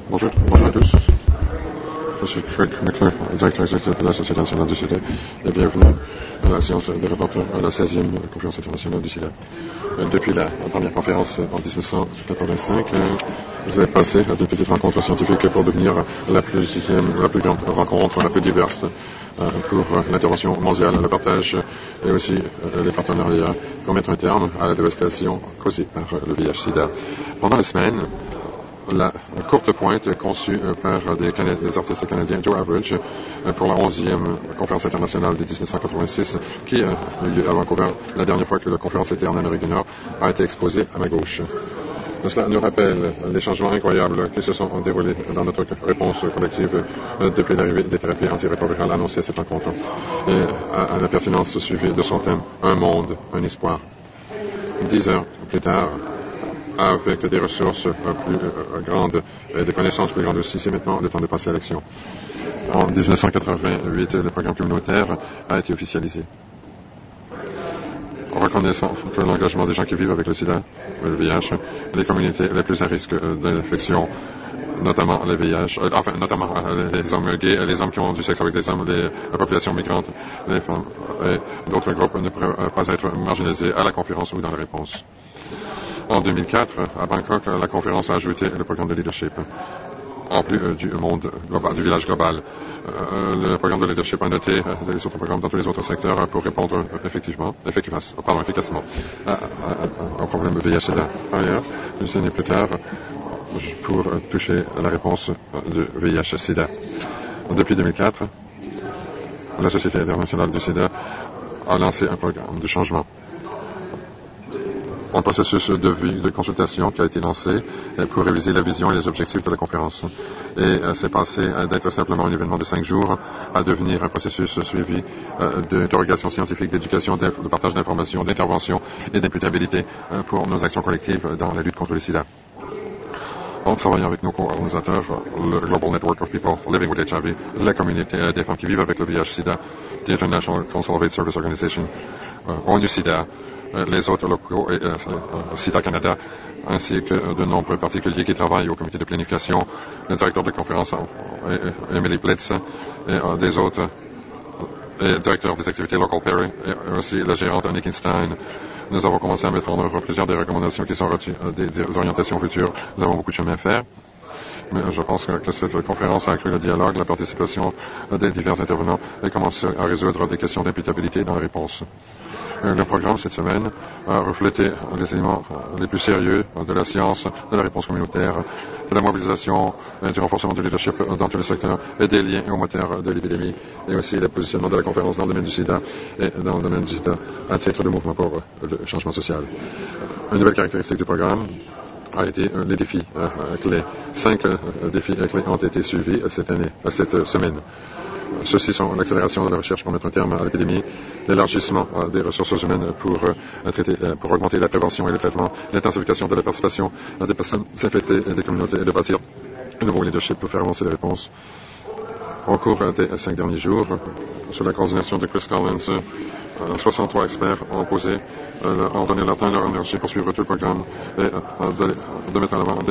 Bonjour à tous. Je suis Craig McClure, directeur exécutif de la Société nationale du SIDA, et bienvenue à la séance des rapporteurs à la 16e conférence internationale du SIDA. Depuis la première conférence en 1985, vous avez passé d'une petite rencontre scientifique pour devenir la plus grande rencontre, la plus diverse pour l'intervention mondiale, le partage et aussi les partenariats pour mettre un terme à la dévastation causée par le VIH-Sida. Pendant la semaine, la courte pointe conçue par des artistes canadiens Joe Average pour la 11e conférence internationale de 1986 qui a eu lieu à Vancouver la dernière fois que la conférence était en Amérique du Nord a été exposée à ma gauche. Cela nous rappelle les changements incroyables qui se sont déroulés dans notre réponse collective depuis l'arrivée des thérapies antirétrovirales annoncées à cette rencontre et à la pertinence suivie de son thème « Un monde, un espoir ». 10 heures plus tard, avec des ressources plus grandes et des connaissances plus grandes aussi, c'est maintenant le temps de passer à l'action. En 1988, le programme communautaire a été officialisé. En reconnaissant que l'engagement des gens qui vivent avec le sida, le VIH, les communautés les plus à risque de l'infection, notamment les VIH, notamment les hommes gays, les hommes qui ont du sexe avec des hommes, la population migrante, les femmes et d'autres groupes ne pourraient pas être marginalisés à la conférence ou dans la réponse. En 2004, à Bangkok, la conférence a ajouté le programme de leadership. En plus du monde global, du village global, le programme de leadership a noté les autres programmes dans tous les autres secteurs pour répondre efficacement au problème de VIH-Sida. Par ailleurs, une année plus tard, pour toucher à la réponse du VIH-Sida. Depuis 2004, la Société internationale du Sida a lancé un programme de changement. Un processus de consultation qui a été lancé pour réviser la vision et les objectifs de la conférence. Et c'est passé d'être simplement un événement de 5 jours à devenir un processus suivi d'interrogation scientifique, d'éducation, de partage d'informations, d'intervention et d'imputabilité pour nos actions collectives dans la lutte contre le sida. En travaillant avec nos co-organisateurs, le Global Network of People Living with HIV, la communauté des femmes qui vivent avec le VIH-Sida, the International Council of AIDS Service Organization, ONU-Sida, les autres locaux et SIDA Canada, ainsi que de nombreux particuliers qui travaillent au comité de planification, le directeur de conférence Emily Blitz et des autres, et directeur des activités Local Perry et aussi la gérante Nick Stein. Nous avons commencé à mettre en œuvre plusieurs des recommandations qui sont des orientations futures. Nous avons beaucoup de chemin à faire. Mais je pense que cette conférence a accru le dialogue, la participation des divers intervenants et commence à résoudre des questions d'imputabilité dans la réponse. Le programme cette semaine a reflété les éléments les plus sérieux de la science, de la réponse communautaire, de la mobilisation, du renforcement du leadership dans tous les secteurs et des liens au moteur de l'épidémie et aussi le positionnement de la conférence dans le domaine du sida et dans le domaine du sida à titre de mouvement pour le changement social. Une nouvelle caractéristique du programme a été les défis clés. 5 défis clés ont été suivis cette semaine. Ceux-ci sont l'accélération de la recherche pour mettre un terme à l'épidémie, l'élargissement des ressources humaines pour augmenter la prévention et le traitement, l'intensification de la participation des personnes infectées et des communautés et de bâtir un nouveau leadership pour faire avancer les réponses. Au cours des 5 derniers jours, sous la coordination de Chris Collins, 63 experts ont donné leur temps et leur énergie pour suivre tout le programme et de mettre en avant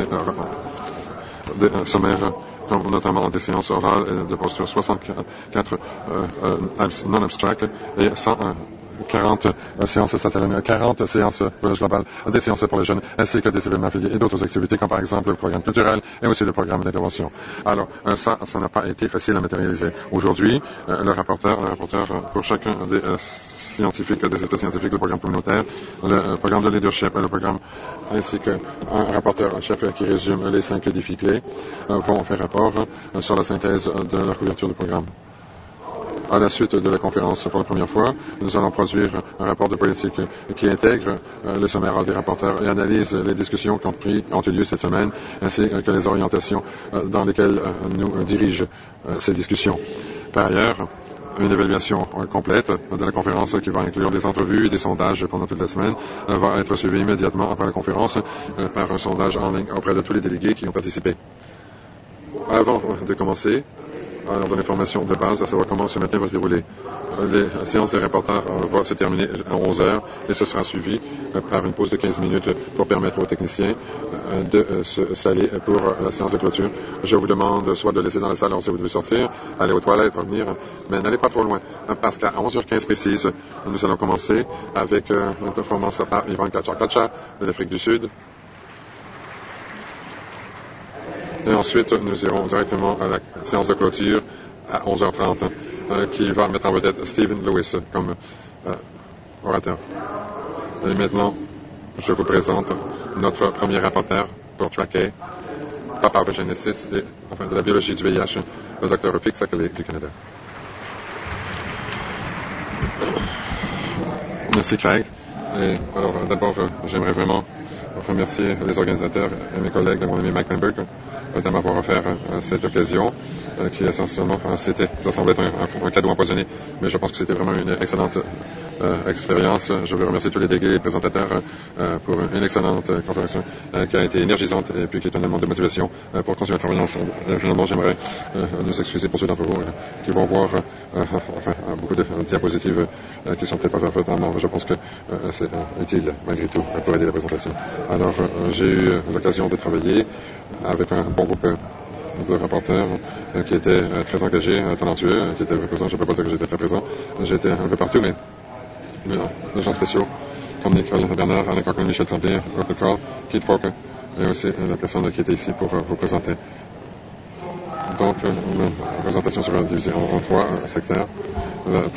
des sommaires, comme notamment des séances orales et de postures 64 non-abstracts et 140 séances satellitaires, 40 séances globales, des séances pour les jeunes, ainsi que des événements affiliés et d'autres activités, comme par exemple le programme culturel et aussi le programme d'intervention. Alors, ça n'a pas été facile à matérialiser. Aujourd'hui, le rapporteur pour chacun des scientifiques, des états scientifiques, le programme communautaire, le programme de leadership et le programme, ainsi qu'un rapporteur en chef qui résume les 5 défis clés, vont faire rapport sur la synthèse de la couverture du programme. À la suite de la conférence pour la première fois, nous allons produire un rapport de politique qui intègre le sommaire des rapporteurs et analyse les discussions qui ont eu lieu cette semaine, ainsi que les orientations dans lesquelles nous dirigent ces discussions. Par ailleurs, une évaluation complète de la conférence qui va inclure des entrevues et des sondages pendant toute la semaine va être suivie immédiatement après la conférence par un sondage en ligne auprès de tous les délégués qui ont participé. Avant de commencer, alors de l'information de base, à savoir comment ce matin va se dérouler. Les séances des reporters vont se terminer à 11 heures et ce sera suivi par une pause de 15 minutes pour permettre aux techniciens de s'installer pour la séance de clôture. Je vous demande soit de laisser dans la salle si vous devez sortir, aller aux toilettes, revenir, mais n'allez pas trop loin, parce qu'à 11h15 précise, nous allons commencer avec une performance par Ivan Kacha de l'Afrique du Sud. Et ensuite, nous irons directement à la séance de clôture à 11h30, qui va mettre en vedette Stephen Lewis comme orateur. Et maintenant, je vous présente notre premier rapporteur pour Traquet, Pathogenesis et enfin de la biologie du VIH, le Dr. Rafik Sakali du Canada. Merci Craig. Et alors d'abord, j'aimerais vraiment remercier les organisateurs et mes collègues de mon ami Mike Lemberg de m'avoir offert cette occasion qui essentiellement ça semblait être un cadeau empoisonné, mais je pense que c'était vraiment une excellente expérience. Je veux remercier tous les délégués et présentateurs pour une excellente conférence qui a été énergisante et puis qui est un élément de motivation pour continuer à travailler ensemble. Finalement, j'aimerais nous excuser pour ceux d'entre vous qui vont voir beaucoup de diapositives qui sont peut-être pas parfaitement, mais je pense que c'est utile malgré tout pour aider la présentation. Alors, j'ai eu l'occasion de travailler avec un bon groupe de rapporteurs qui étaient très engagés, talentueux, qui étaient présents. Je ne peux pas dire que j'étais très présent. J'étais un peu partout, mais des gens spéciaux comme Nicole Bernard, Alain Cochran, Michel Tremblay, Robert Carl, Keith Falk et aussi la personne qui était ici pour vous présenter. Donc, la présentation sera divisée en trois secteurs. Le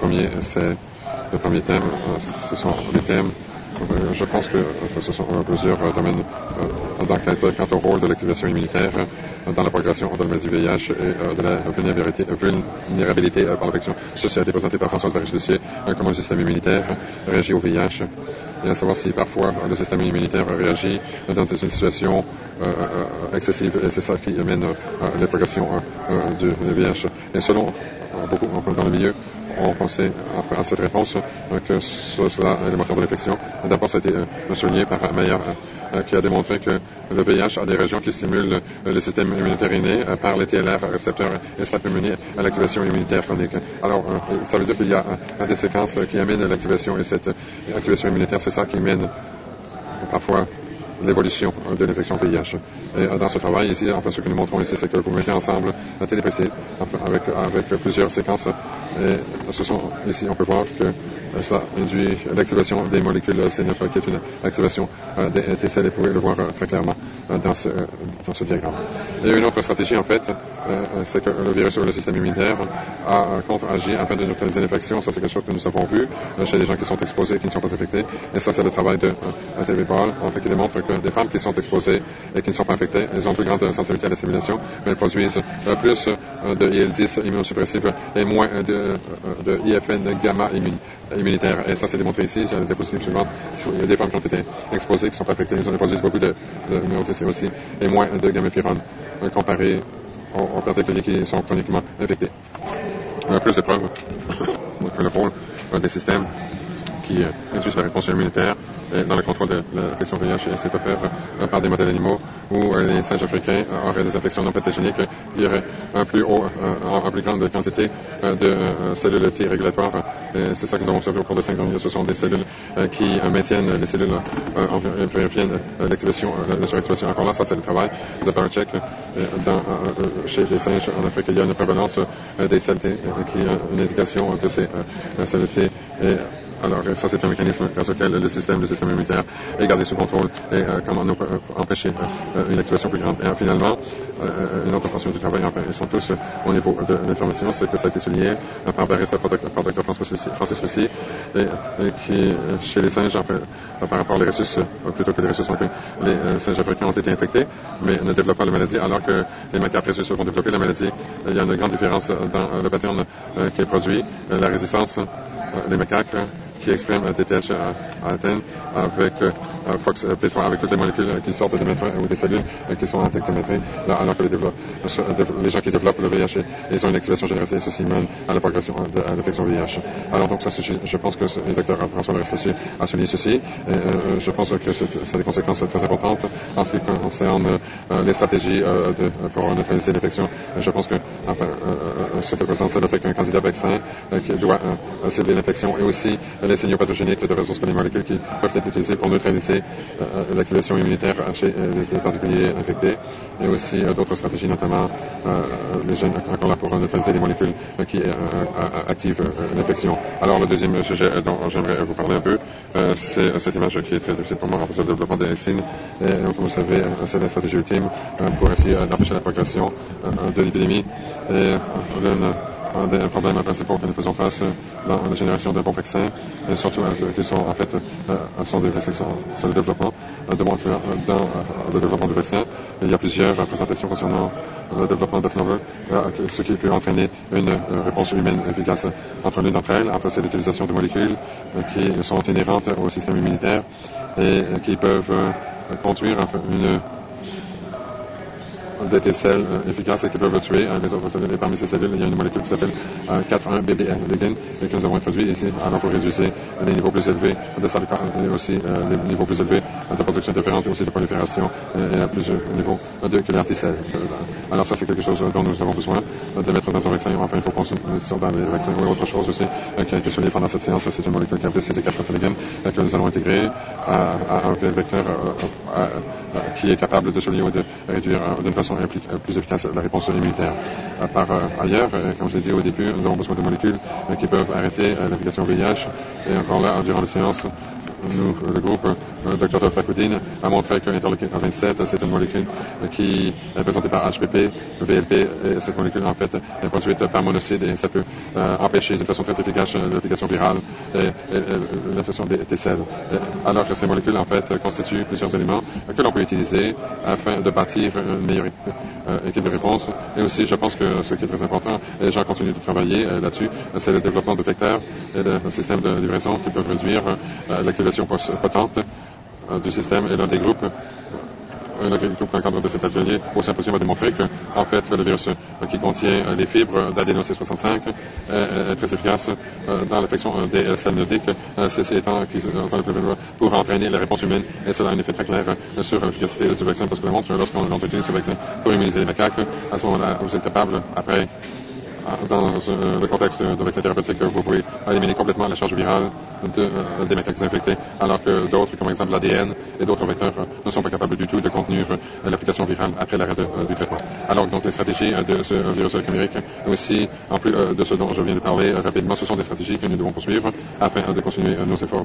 premier thème, ce sont les thèmes. Je pense que ce sont plusieurs domaines d'enquête quant au rôle de l'activation immunitaire dans la progression de la maladie du VIH et de la vulnérabilité par l'infection. Ceci a été présenté par Françoise Barry-Lucier, comment le système immunitaire réagit au VIH et à savoir si parfois le système immunitaire réagit dans une situation excessive et c'est ça qui amène la progression du VIH. Et selon beaucoup dans le milieu, on pensait à cette réponse que cela est le moteur de l'infection. D'abord, ça a été souligné par Meyer qui a démontré que le VIH a des régions qui stimulent le système immunitaire inné par les TLR récepteurs et cela peut mener à l'activation immunitaire chronique. Alors, ça veut dire qu'il y a des séquences qui amènent l'activation et cette activation immunitaire, c'est ça qui mène parfois l'évolution de l'infection VIH. Et dans ce travail ici, enfin ce que nous montrons ici, c'est que vous mettez ensemble la TDPC avec plusieurs séquences et ce sont ici on peut voir que cela induit l'activation des molécules C9 qui est une activation des T-cells et vous pouvez le voir très clairement dans ce diagramme. Et une autre stratégie en fait, c'est que le virus sur le système immunitaire a contre-agi afin de neutraliser l'infection. Ça c'est quelque chose que nous avons vu chez les gens qui sont exposés et qui ne sont pas infectés. Et ça c'est le travail de TV Ball, en fait, qui démontre que des femmes qui sont exposées et qui ne sont pas infectées, elles ont plus grande sensibilité à la stimulation, mais elles produisent plus de IL-10 immunosuppressive et moins de IFN gamma immunitaire. Et ça, c'est démontré ici. Sur les diapositives suivantes, il y a des femmes qui ont été exposées, qui sont pas infectées. Ils produisent beaucoup de myelodystéine aussi et moins de gamma-pyrone comparé aux particuliers qui sont chroniquement infectés. Plus de preuves que le rôle des systèmes qui induisent la réponse immunitaire dans le contrôle de l'infection VIH, c'est offert par des modèles animaux où les singes africains auraient des infections non pathogéniques, il y aurait en plus grande quantité de cellules T régulatoires. C'est ça que nous avons observé au cours de 5 ans. Ce sont des cellules qui maintiennent les cellules viennent l'activation, la suractivation. Encore là, ça c'est le travail de Barachek. Chez les singes en Afrique, il y a une prévalence des cellules T qui a une indication de ces cellules T. Alors, ça, c'est un mécanisme grâce auquel le système immunitaire est gardé sous contrôle et comment nous empêcher une activation plus grande. Et finalement, une autre portion du travail, enfin, ils sont tous au niveau de l'information, c'est que ça a été souligné par Barista, par Dr. Francis Lucie, et qui, chez les singes, enfin, par rapport aux rhésus, plutôt que les rhésus, les singes africains ont été infectés, mais ne développent pas la maladie, alors que les macaques rhésus vont développer la maladie. Il y a une grande différence dans le pattern qui est produit, la résistance, les macaques qui expriment un TTH à Athènes avec Fox P3 avec toutes les molécules qui sortent des méthodes ou des cellules qui sont infectées de méthodes, alors que les gens qui développent le VIH, ils ont une activation généralisée et ceci mène à la progression de l'infection VIH. Alors donc ça, je pense que le docteur François Restassier a souligné ceci. Et, je pense que ça a des conséquences très importantes en ce qui concerne les stratégies pour neutraliser l'infection. Je pense que ce que présente le fait qu'un candidat vaccin qui doit cibler l'infection et aussi les signaux pathogéniques de ressources que les molécules qui peuvent être utilisées pour neutraliser l'activation immunitaire chez les particuliers infectés et aussi d'autres stratégies, notamment les gènes encore là pour neutraliser les molécules qui activent l'infection. Alors le deuxième sujet dont j'aimerais vous parler un peu, c'est cette image qui est très difficile pour moi en fait, le développement des signes. Et comme vous savez, c'est la stratégie ultime pour essayer d'empêcher la progression de l'épidémie. Et un des problèmes principaux que nous faisons face dans la génération de bons vaccins, et surtout qui sont en fait sont des vaccins qui sont le développement de dans le développement de vaccins. Il y a plusieurs présentations concernant le développement de novel, ce qui peut entraîner une réponse humaine efficace. Entre l'une d'entre elles, en fait, c'est l'utilisation de molécules qui sont inhérentes au système immunitaire et qui peuvent conduire des T-cells efficaces qui peuvent tuer les autres cellules. Et parmi ces cellules, il y a une molécule qui s'appelle 4,1-BBL que nous avons introduit ici, alors pour réduire les niveaux plus élevés de cytokines et aussi les niveaux plus élevés de production différente et aussi de prolifération et à plusieurs niveaux de killer T-cells. Alors ça, c'est quelque chose dont nous avons besoin de mettre dans un vaccin. Enfin, il faut qu'on soit dans les vaccins ou autre chose aussi qui a été soulignée pendant cette séance. C'est une molécule qui s'appelle CD4 que nous allons intégrer à un vecteur qui est capable de souligner ou de réduire d'une façon plus efficace la réponse immunitaire. Par ailleurs, comme je l'ai dit au début, nous avons besoin de molécules qui peuvent arrêter l'application VIH. Et encore là, durant la séance, le groupe Dr. Fakhoudine a montré que interleukin 27, c'est une molécule qui est présentée par HPP, VLP, et cette molécule en fait est produite par monocyte et ça peut empêcher d'une façon très efficace l'application virale et l'infection des T-cells. Alors que ces molécules en fait constituent plusieurs éléments que l'on peut utiliser afin de bâtir une meilleure équipe de réponse. Et aussi, je pense que ce qui est très important, et les gens continuent de travailler là-dessus, c'est le développement de vecteurs et de systèmes de livraison qui peuvent réduire l'activation potente du système. Et l'un des groupes dans le cadre de cet atelier au symposium a démontré que, en fait, le virus qui contient les fibres d'adéno C65 est très efficace dans l'affection des cells nordiques, ceci étant pour entraîner la réponse humaine, et cela a un effet très clair sur l'efficacité du vaccin, parce que ça montre que lorsqu'on utilise ce vaccin pour immuniser les macaques, à ce moment-là, vous êtes capable, après, dans le contexte de vaccin thérapeutique, vous pouvez éliminer complètement la charge virale des macaques infectés, alors que d'autres, comme par exemple l'ADN et d'autres vecteurs, ne sont pas capables du tout de contenir l'application virale après l'arrêt du traitement. Alors donc les stratégies de ce virus chimérique, aussi en plus de ce dont je viens de parler rapidement, ce sont des stratégies que nous devons poursuivre afin de continuer nos efforts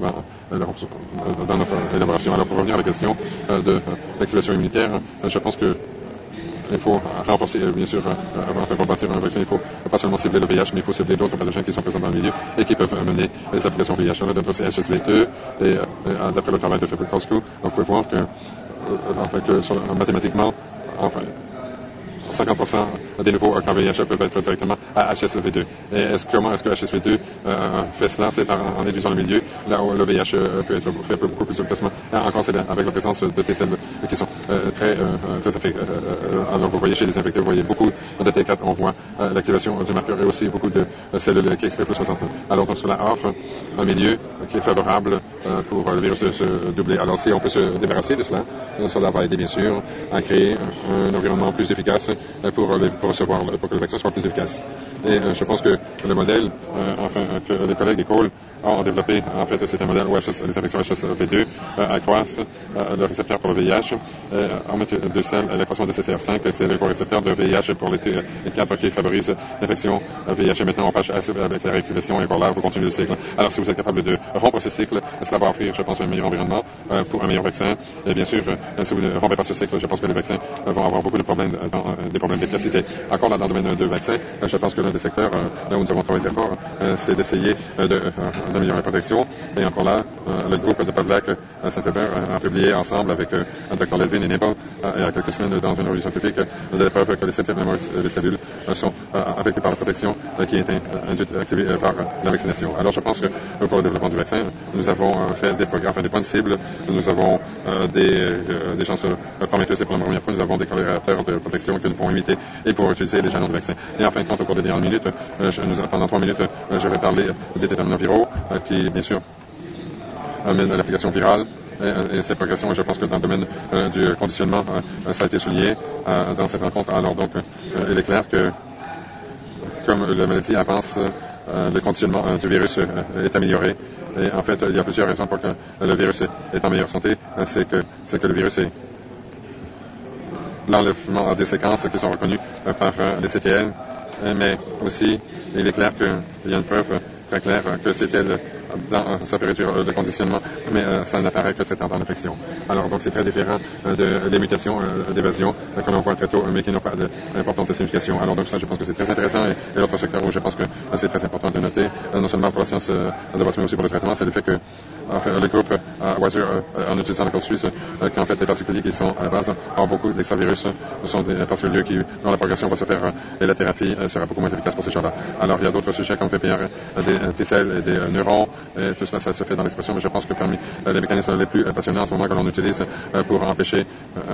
dans notre élaboration. Alors pour revenir à la question de l'activation immunitaire, je pense que il faut renforcer, bien sûr, pour bâtir un vaccin, il faut pas seulement cibler le VIH, mais il faut cibler d'autres pathogènes qui sont présents dans le milieu et qui peuvent mener les applications VIH. On a d'autres HSV2 et d'après le travail de Fabio Cosco, on peut voir que, mathématiquement, 50% des nouveaux cas VIH peuvent être directement à HSV2. Et comment est-ce que HSV2 fait cela? C'est en réduisant le milieu, là où le VIH peut être fait beaucoup plus efficacement. Encore, c'est avec la présence de T-cells qui sont très affectés. Alors, vous voyez chez les infectés, vous voyez beaucoup de T4, on voit l'activation du marqueur et aussi beaucoup de cellules qui expriment plus 60. Alors, donc, cela offre un milieu qui est favorable pour le virus de se doubler. Alors, si on peut se débarrasser de cela, cela va aider, bien sûr, à créer un environnement plus efficace pour que le vaccin soit plus efficace. Et je pense que le modèle, que les collègues d'école ont développé, en fait, c'est un modèle où les infections HSV2 accroissent le récepteur pour le VIH, en mettant de sel l'accroissement de CCR5, c'est le récepteur de VIH pour les T4 qui favorise l'infection VIH. Et maintenant, on passe avec la réactivation et encore là, vous continuez le cycle. Alors, si vous êtes capable de rompre ce cycle, cela va offrir, je pense, un meilleur environnement pour un meilleur vaccin. Et bien sûr, si vous ne rompez pas ce cycle, je pense que les vaccins vont avoir beaucoup de problèmes, des problèmes d'efficacité. Encore là, dans le domaine de vaccins, je pense que l'un des secteurs là où nous avons travaillé très fort, c'est d'essayer de d'améliorer la protection. Et encore là, le groupe de Public Saint-Hubert a publié ensemble avec Dr. Levin et Nibble il y a quelques semaines dans une revue scientifique des preuves que les cellules sont affectées par la protection qui est induite activée par la vaccination. Alors je pense que pour le développement du vaccin, nous avons fait des programmes, des points de cible, nous avons des chances prometteuses et pour la première fois, nous avons des collaborateurs de protection que nous pouvons imiter et pour utiliser les jalons de vaccin. Et en fin de compte, au cours des dernières minutes, pendant 3 minutes, je vais parler des déterminants viraux qui, bien sûr, amènent à l'application virale. Et cette progression, je pense que dans le domaine du conditionnement, ça a été souligné dans cette rencontre. Alors donc, il est clair que, comme la maladie avance, le conditionnement du virus est amélioré. Et en fait, il y a plusieurs raisons pour que le virus est en meilleure santé. C'est que le virus est l'enlèvement des séquences qui sont reconnues par les CTN. Mais aussi, il est clair qu'il y a une preuve très claire que c'était ça peut réduire le conditionnement, mais ça n'apparaît que très tard dans l'infection. Alors donc c'est très différent des mutations d'évasion que l'on voit très tôt, mais qui n'ont pas d'importante signification. Alors donc ça, je pense que c'est très intéressant. Et l'autre secteur où je pense que c'est très important de noter, non seulement pour la science de base, mais aussi pour le traitement, c'est le fait que le groupe Weiser, en utilisant la code suisse, qu'en fait les particuliers qui sont à la base ont beaucoup d'extravirus, sont des particuliers dont la progression va se faire et la thérapie sera beaucoup moins efficace pour ces gens-là. Alors il y a d'autres sujets comme PPR, des T-cells et des neurones, et tout cela, ça se fait dans l'expression, mais je pense que parmi les mécanismes les plus passionnants en ce moment que l'on utilise pour empêcher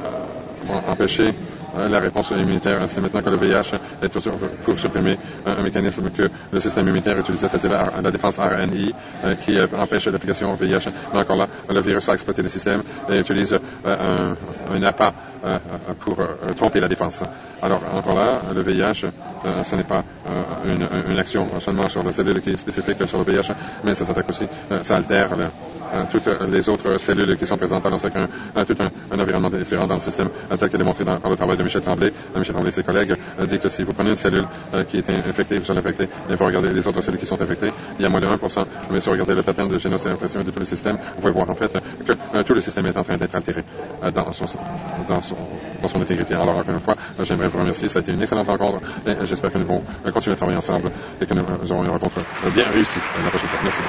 la réponse immunitaire, c'est maintenant que le VIH est toujours pour supprimer un mécanisme que le système immunitaire utilisait, c'était la défense RNI qui empêche l'application au VIH. Mais encore là, le virus a exploité le système et utilise un appât pour tromper la défense. Alors encore là, le VIH, ce n'est pas une action seulement sur la cellule qui est spécifique sur le VIH, mais ça s'attaque aussi, ça altère toutes les autres cellules qui sont présentes. Alors c'est tout un environnement différent dans le système, tel que démontré par le travail de Michel Tremblay. Michel Tremblay et ses collègues dit que si vous prenez une cellule qui est infectée, vous allez infectée, et vous regardez les autres cellules qui sont infectées, il y a moins de 1%. Mais si vous regardez le pattern de génosynthèse de tout le système, vous pouvez voir en fait que tout le système est en train d'être altéré dans son intégrité. Alors encore une fois, j'aimerais vous remercier. Ça a été une excellente rencontre et j'espère que nous allons continuer à travailler ensemble et que nous aurons une rencontre bien réussie la prochaine fois. Merci.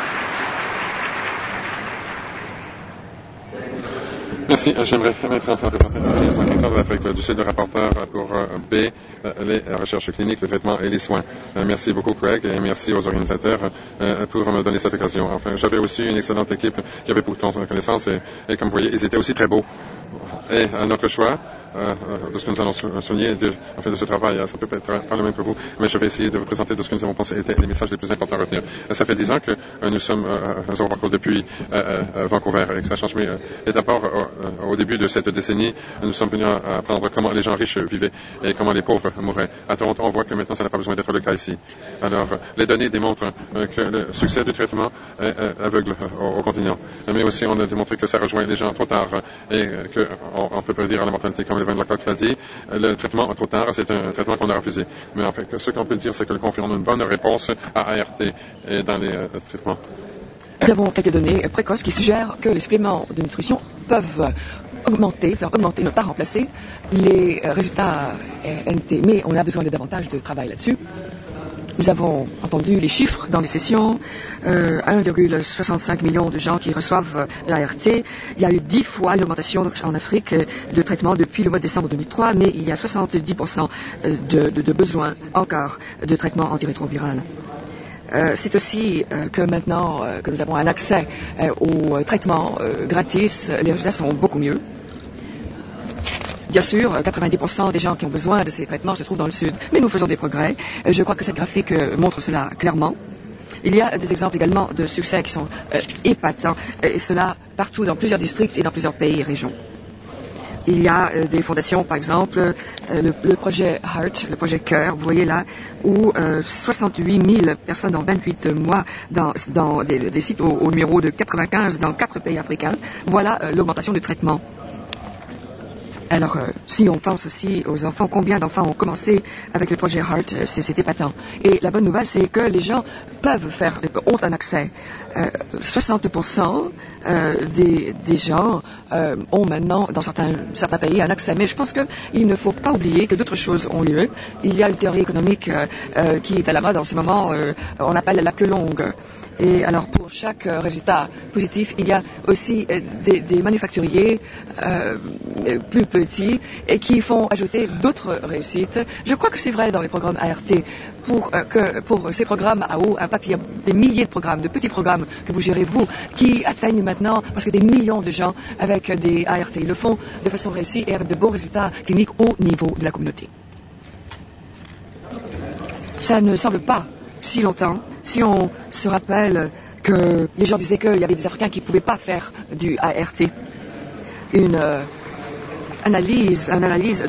Merci. J'aimerais maintenant présenter les enquêteurs de l'Afrique du Sud, le rapporteur pour B, les recherches cliniques, le traitement et les soins. Merci beaucoup, Craig, et merci aux organisateurs pour me donner cette occasion. Enfin, j'avais aussi une excellente équipe qui avait beaucoup de connaissances et comme vous voyez, ils étaient aussi très beaux. Et notre choix de ce que nous allons souligner de ce travail, ça peut être pas le même que vous, mais je vais essayer de vous présenter de ce que nous avons pensé étaient les messages les plus importants à retenir. Ça fait 10 ans que nous sommes au Overcourt depuis Vancouver et que ça change. Et d'abord, au début de cette décennie, nous sommes venus à apprendre comment les gens riches vivaient et comment les pauvres mouraient. À Toronto, on voit que maintenant, ça n'a pas besoin d'être le cas ici. Alors, les données démontrent que le succès du traitement est aveugle au continent. Mais aussi, on a démontré que ça rejoint les gens trop tard et qu'on peut prédire à la mortalité, comme Levin Lacroix l'a dit. Le traitement trop tard, c'est un traitement qu'on a refusé. Mais en fait, ce qu'on peut dire, c'est que le confinement a une bonne réponse à ART et dans les traitements. Nous avons quelques données précoces qui suggèrent que les suppléments de nutrition peuvent faire augmenter, ne pas remplacer les résultats NT. Mais on a besoin de davantage de travail là-dessus. Nous avons entendu les chiffres dans les sessions, 1,65 million de gens qui reçoivent l'ART. Il y a eu 10 fois l'augmentation en Afrique de traitement depuis le mois de décembre 2003, mais il y a 70% de besoins encore de traitement antirétroviral. C'est aussi que maintenant que nous avons un accès aux traitements gratis, les résultats sont beaucoup mieux. Bien sûr, 90% des gens qui ont besoin de ces traitements se trouvent dans le Sud, mais nous faisons des progrès. Je crois que cette graphique montre cela clairement. Il y a des exemples également de succès qui sont épatants, et cela partout dans plusieurs districts et dans plusieurs pays et régions. Il y a des fondations, par exemple, le projet Heart, le projet Cœur, vous voyez là, où 68 000 personnes en 28 mois dans des sites au numéro de 95 dans 4 pays africains. Voilà l'augmentation du traitement. Alors, si on pense aussi aux enfants, combien d'enfants ont commencé avec le projet Heart, c'est épatant. Et la bonne nouvelle, c'est que les gens ont un accès. 60% des gens ont maintenant, dans certains pays, un accès. Mais je pense qu'il ne faut pas oublier que d'autres choses ont lieu. Il y a une théorie économique qui est à la mode en ce moment, on appelle la queue longue. Et alors pour chaque résultat positif, il y a aussi des manufacturiers plus petits et qui font ajouter d'autres réussites. Je crois que c'est vrai dans les programmes ART. Pour ces programmes à haut impact, il y a des milliers de programmes, de petits programmes que vous gérez vous, qui atteignent maintenant parce que des millions de gens avec des ART le font de façon réussie et avec de bons résultats cliniques au niveau de la communauté. Ça ne semble pas si longtemps, si on se rappelle que les gens disaient qu'il y avait des Africains qui ne pouvaient pas faire du ART. Une méta-analyse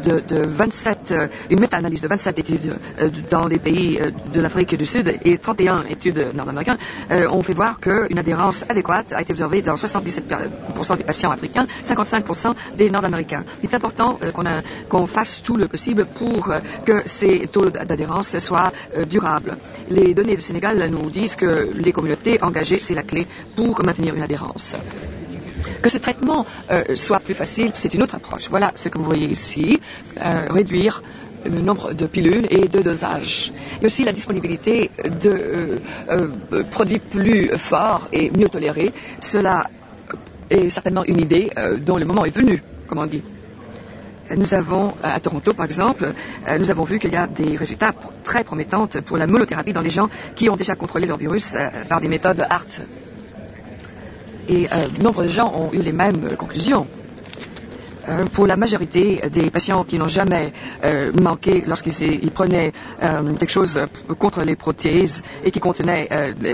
de 27 études dans les pays de l'Afrique du Sud et 31 études nord-américaines ont fait voir qu'une adhérence adéquate a été observée dans 77% des patients africains, 55% des nord-américains. Il est important qu'on fasse tout le possible pour que ces taux d'adhérence soient durables. Les données du Sénégal nous disent que les communautés engagées, c'est la clé pour maintenir une adhérence. Que ce traitement soit plus facile, c'est une autre approche. Voilà ce que vous voyez ici, réduire le nombre de pilules et de dosages. Et aussi la disponibilité de produits plus forts et mieux tolérés. Cela est certainement une idée dont le moment est venu, comme on dit. Nous avons, à Toronto par exemple, nous avons vu qu'il y a des résultats très promettants pour la monothérapie dans les gens qui ont déjà contrôlé leur virus par des méthodes ART. Et nombre de gens ont eu les mêmes conclusions. Pour la majorité des patients qui n'ont jamais manqué lorsqu'ils prenaient quelque chose contre les prothèses et qui contenait,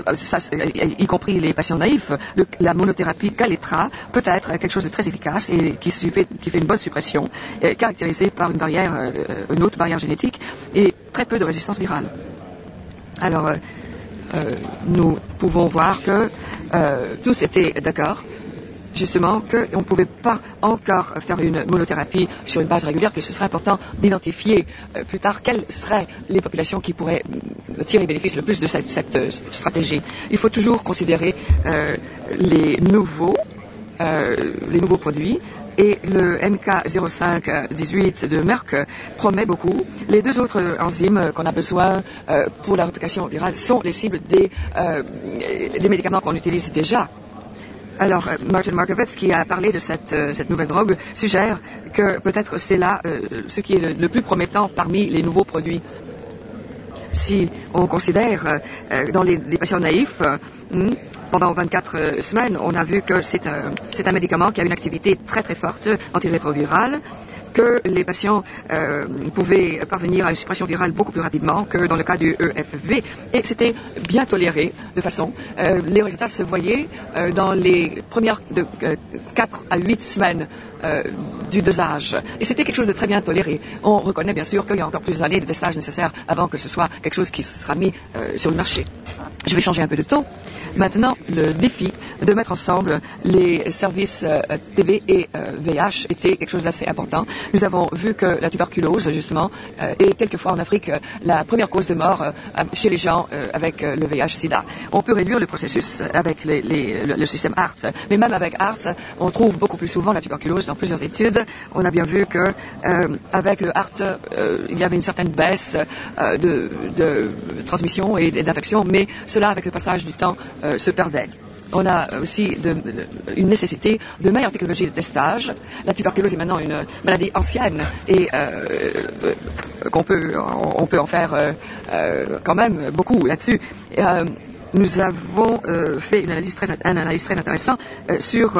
y compris les patients naïfs, la monothérapie Kaletra peut être quelque chose de très efficace et qui fait une bonne suppression, caractérisée par une autre barrière génétique et très peu de résistance virale. Alors, nous pouvons voir que tous étaient d'accord, justement, qu'on ne pouvait pas encore faire une monothérapie sur une base régulière, que ce serait important d'identifier plus tard quelles seraient les populations qui pourraient tirer bénéfice le plus de cette stratégie. Il faut toujours considérer les nouveaux produits. Et le MK0518 de Merck promet beaucoup. Les deux autres enzymes qu'on a besoin pour la réplication virale sont les cibles des médicaments qu'on utilise déjà. Alors, Martin Markovitz, qui a parlé de cette nouvelle drogue, suggère que peut-être c'est là ce qui est le plus promettant parmi les nouveaux produits. Si on considère dans les patients naïfs, pendant 24 semaines, on a vu que c'est un médicament qui a une activité très très forte antirétrovirale, que les patients pouvaient parvenir à une suppression virale beaucoup plus rapidement que dans le cas du EFV, et c'était bien toléré de façon. Les résultats se voyaient dans les premières de 4 à 8 semaines du dosage. Et c'était quelque chose de très bien toléré. On reconnaît bien sûr qu'il y a encore plusieurs années de testage nécessaires avant que ce soit quelque chose qui sera mis sur le marché. Je vais changer un peu de ton. Maintenant, le défi de mettre ensemble les services TB et VIH était quelque chose d'assez important. Nous avons vu que la tuberculose, justement, est quelquefois en Afrique la première cause de mort chez les gens avec le VIH-Sida. On peut réduire le processus avec le système ART, mais même avec ART, on trouve beaucoup plus souvent la tuberculose dans plusieurs études. On a bien vu que avec le ART, il y avait une certaine baisse de transmission et d'infection, mais cela, avec le passage du temps, se perdait. On a aussi une nécessité de meilleure technologie de testage. La tuberculose est maintenant une maladie ancienne et on peut en faire quand même beaucoup là-dessus. Nous avons fait une analyse très intéressante sur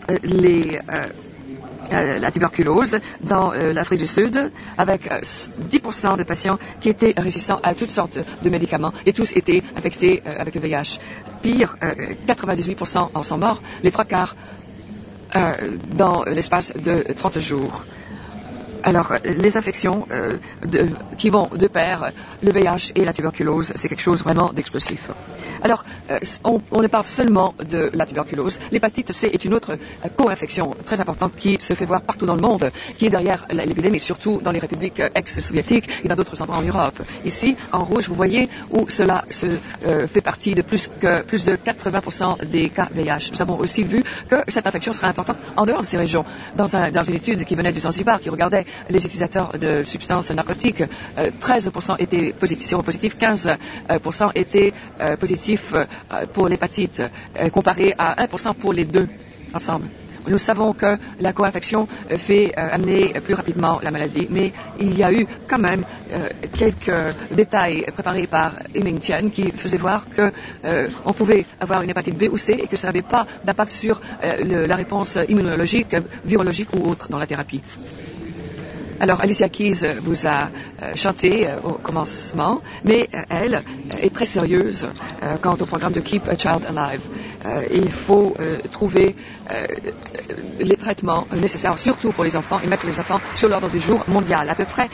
la tuberculose dans l'Afrique du Sud, avec 10% de patients qui étaient résistants à toutes sortes de médicaments et tous étaient infectés avec le VIH. Pire, 98% en sont morts, les 3/4 dans l'espace de 30 jours. Alors, les infections qui vont de pair, le VIH et la tuberculose, c'est quelque chose vraiment d'explosif. Alors, on ne parle seulement de la tuberculose. L'hépatite C est une autre co-infection très importante qui se fait voir partout dans le monde, qui est derrière l'épidémie, surtout dans les républiques ex-soviétiques et dans d'autres endroits en Europe. Ici, en rouge, vous voyez où cela se fait partie de plus de 80% des cas VIH. Nous avons aussi vu que cette infection serait importante en dehors de ces régions. Dans une étude qui venait du Zanzibar, qui regardait les utilisateurs de substances narcotiques. 13% étaient séropositifs, 15% étaient positifs pour l'hépatite, comparé à 1% pour les deux ensemble. Nous savons que la co-infection fait amener plus rapidement la maladie, mais il y a eu quand même quelques détails préparés par Yiming Chen qui faisaient voir que on pouvait avoir une hépatite B ou C et que ça n'avait pas d'impact sur la réponse immunologique, virologique ou autre dans la thérapie. Alors, Alicia Keys vous a chanté au commencement, mais elle est très sérieuse quant au programme de Keep a Child Alive. Il faut trouver les traitements nécessaires, surtout pour les enfants, et mettre les enfants sur l'ordre du jour mondial. À peu près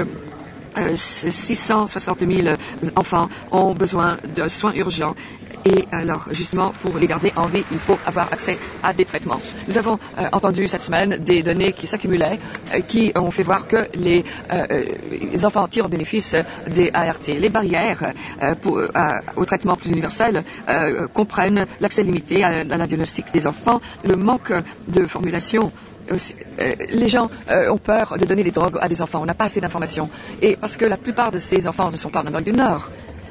660 000 enfants ont besoin de soins urgents. Et alors, justement, pour les garder en vie, il faut avoir accès à des traitements. Nous avons entendu cette semaine des données qui s'accumulaient, qui ont fait voir que les enfants tirent bénéfice des ART. Les barrières au traitement plus universel comprennent l'accès limité à la diagnostic des enfants, le manque de formulation. Les gens ont peur de donner des drogues à des enfants. On n'a pas assez d'informations. Et parce que la plupart de ces enfants ne sont pas en Amérique du Nord,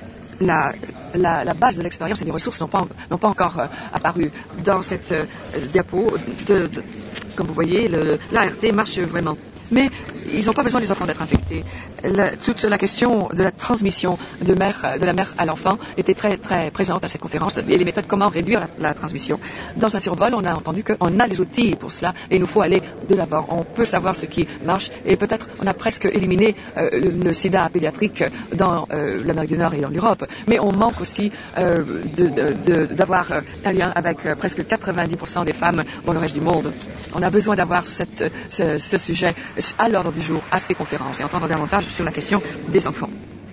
la base de l'expérience et des ressources n'ont pas encore apparu. Dans cette diapo, comme vous voyez, l'ART marche vraiment. Mais ils n'ont pas besoin des enfants d'être infectés. Toute la question de la transmission de la mère à l'enfant était très très présente à cette conférence et les méthodes comment réduire la transmission. Dans un survol, on a entendu qu'on a les outils pour cela et il nous faut aller de l'avant. On peut savoir ce qui marche et peut-être on a presque éliminé le sida pédiatrique dans l'Amérique du Nord et dans l'Europe. Mais on manque aussi d'avoir un lien avec presque 90% des femmes dans le reste du monde. On a besoin d'avoir ce sujet à l'ordre du jour à ces conférences et entendre davantage sur la question des enfants.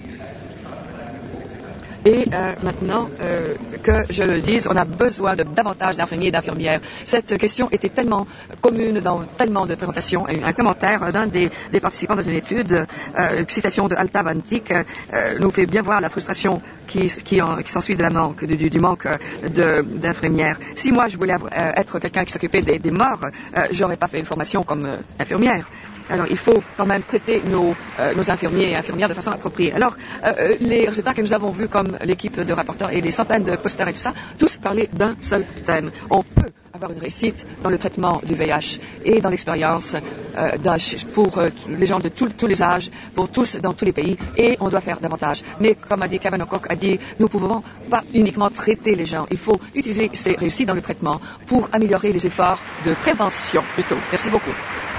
Et maintenant que je le dise, on a besoin de davantage d'infirmiers et d'infirmières. Cette question était tellement commune dans tellement de présentations. Un commentaire d'un des participants dans une étude, une citation de Alta Vantik, nous fait bien voir la frustration qui s'ensuit de du manque d'infirmières. Si moi je voulais être quelqu'un qui s'occupait des morts, j'aurais pas fait une formation comme infirmière. Alors, il faut quand même traiter nos infirmiers et infirmières de façon appropriée. Alors, les résultats que nous avons vus, comme l'équipe de rapporteurs et des centaines de posters et tout ça, tous parlaient d'un seul thème. On peut avoir une réussite dans le traitement du VIH et dans l'expérience pour les gens de tous les âges, pour tous dans tous les pays, et on doit faire davantage. Mais comme a dit Kevin O'Cock, nous ne pouvons pas uniquement traiter les gens. Il faut utiliser ces réussites dans le traitement pour améliorer les efforts de prévention plutôt. Merci beaucoup.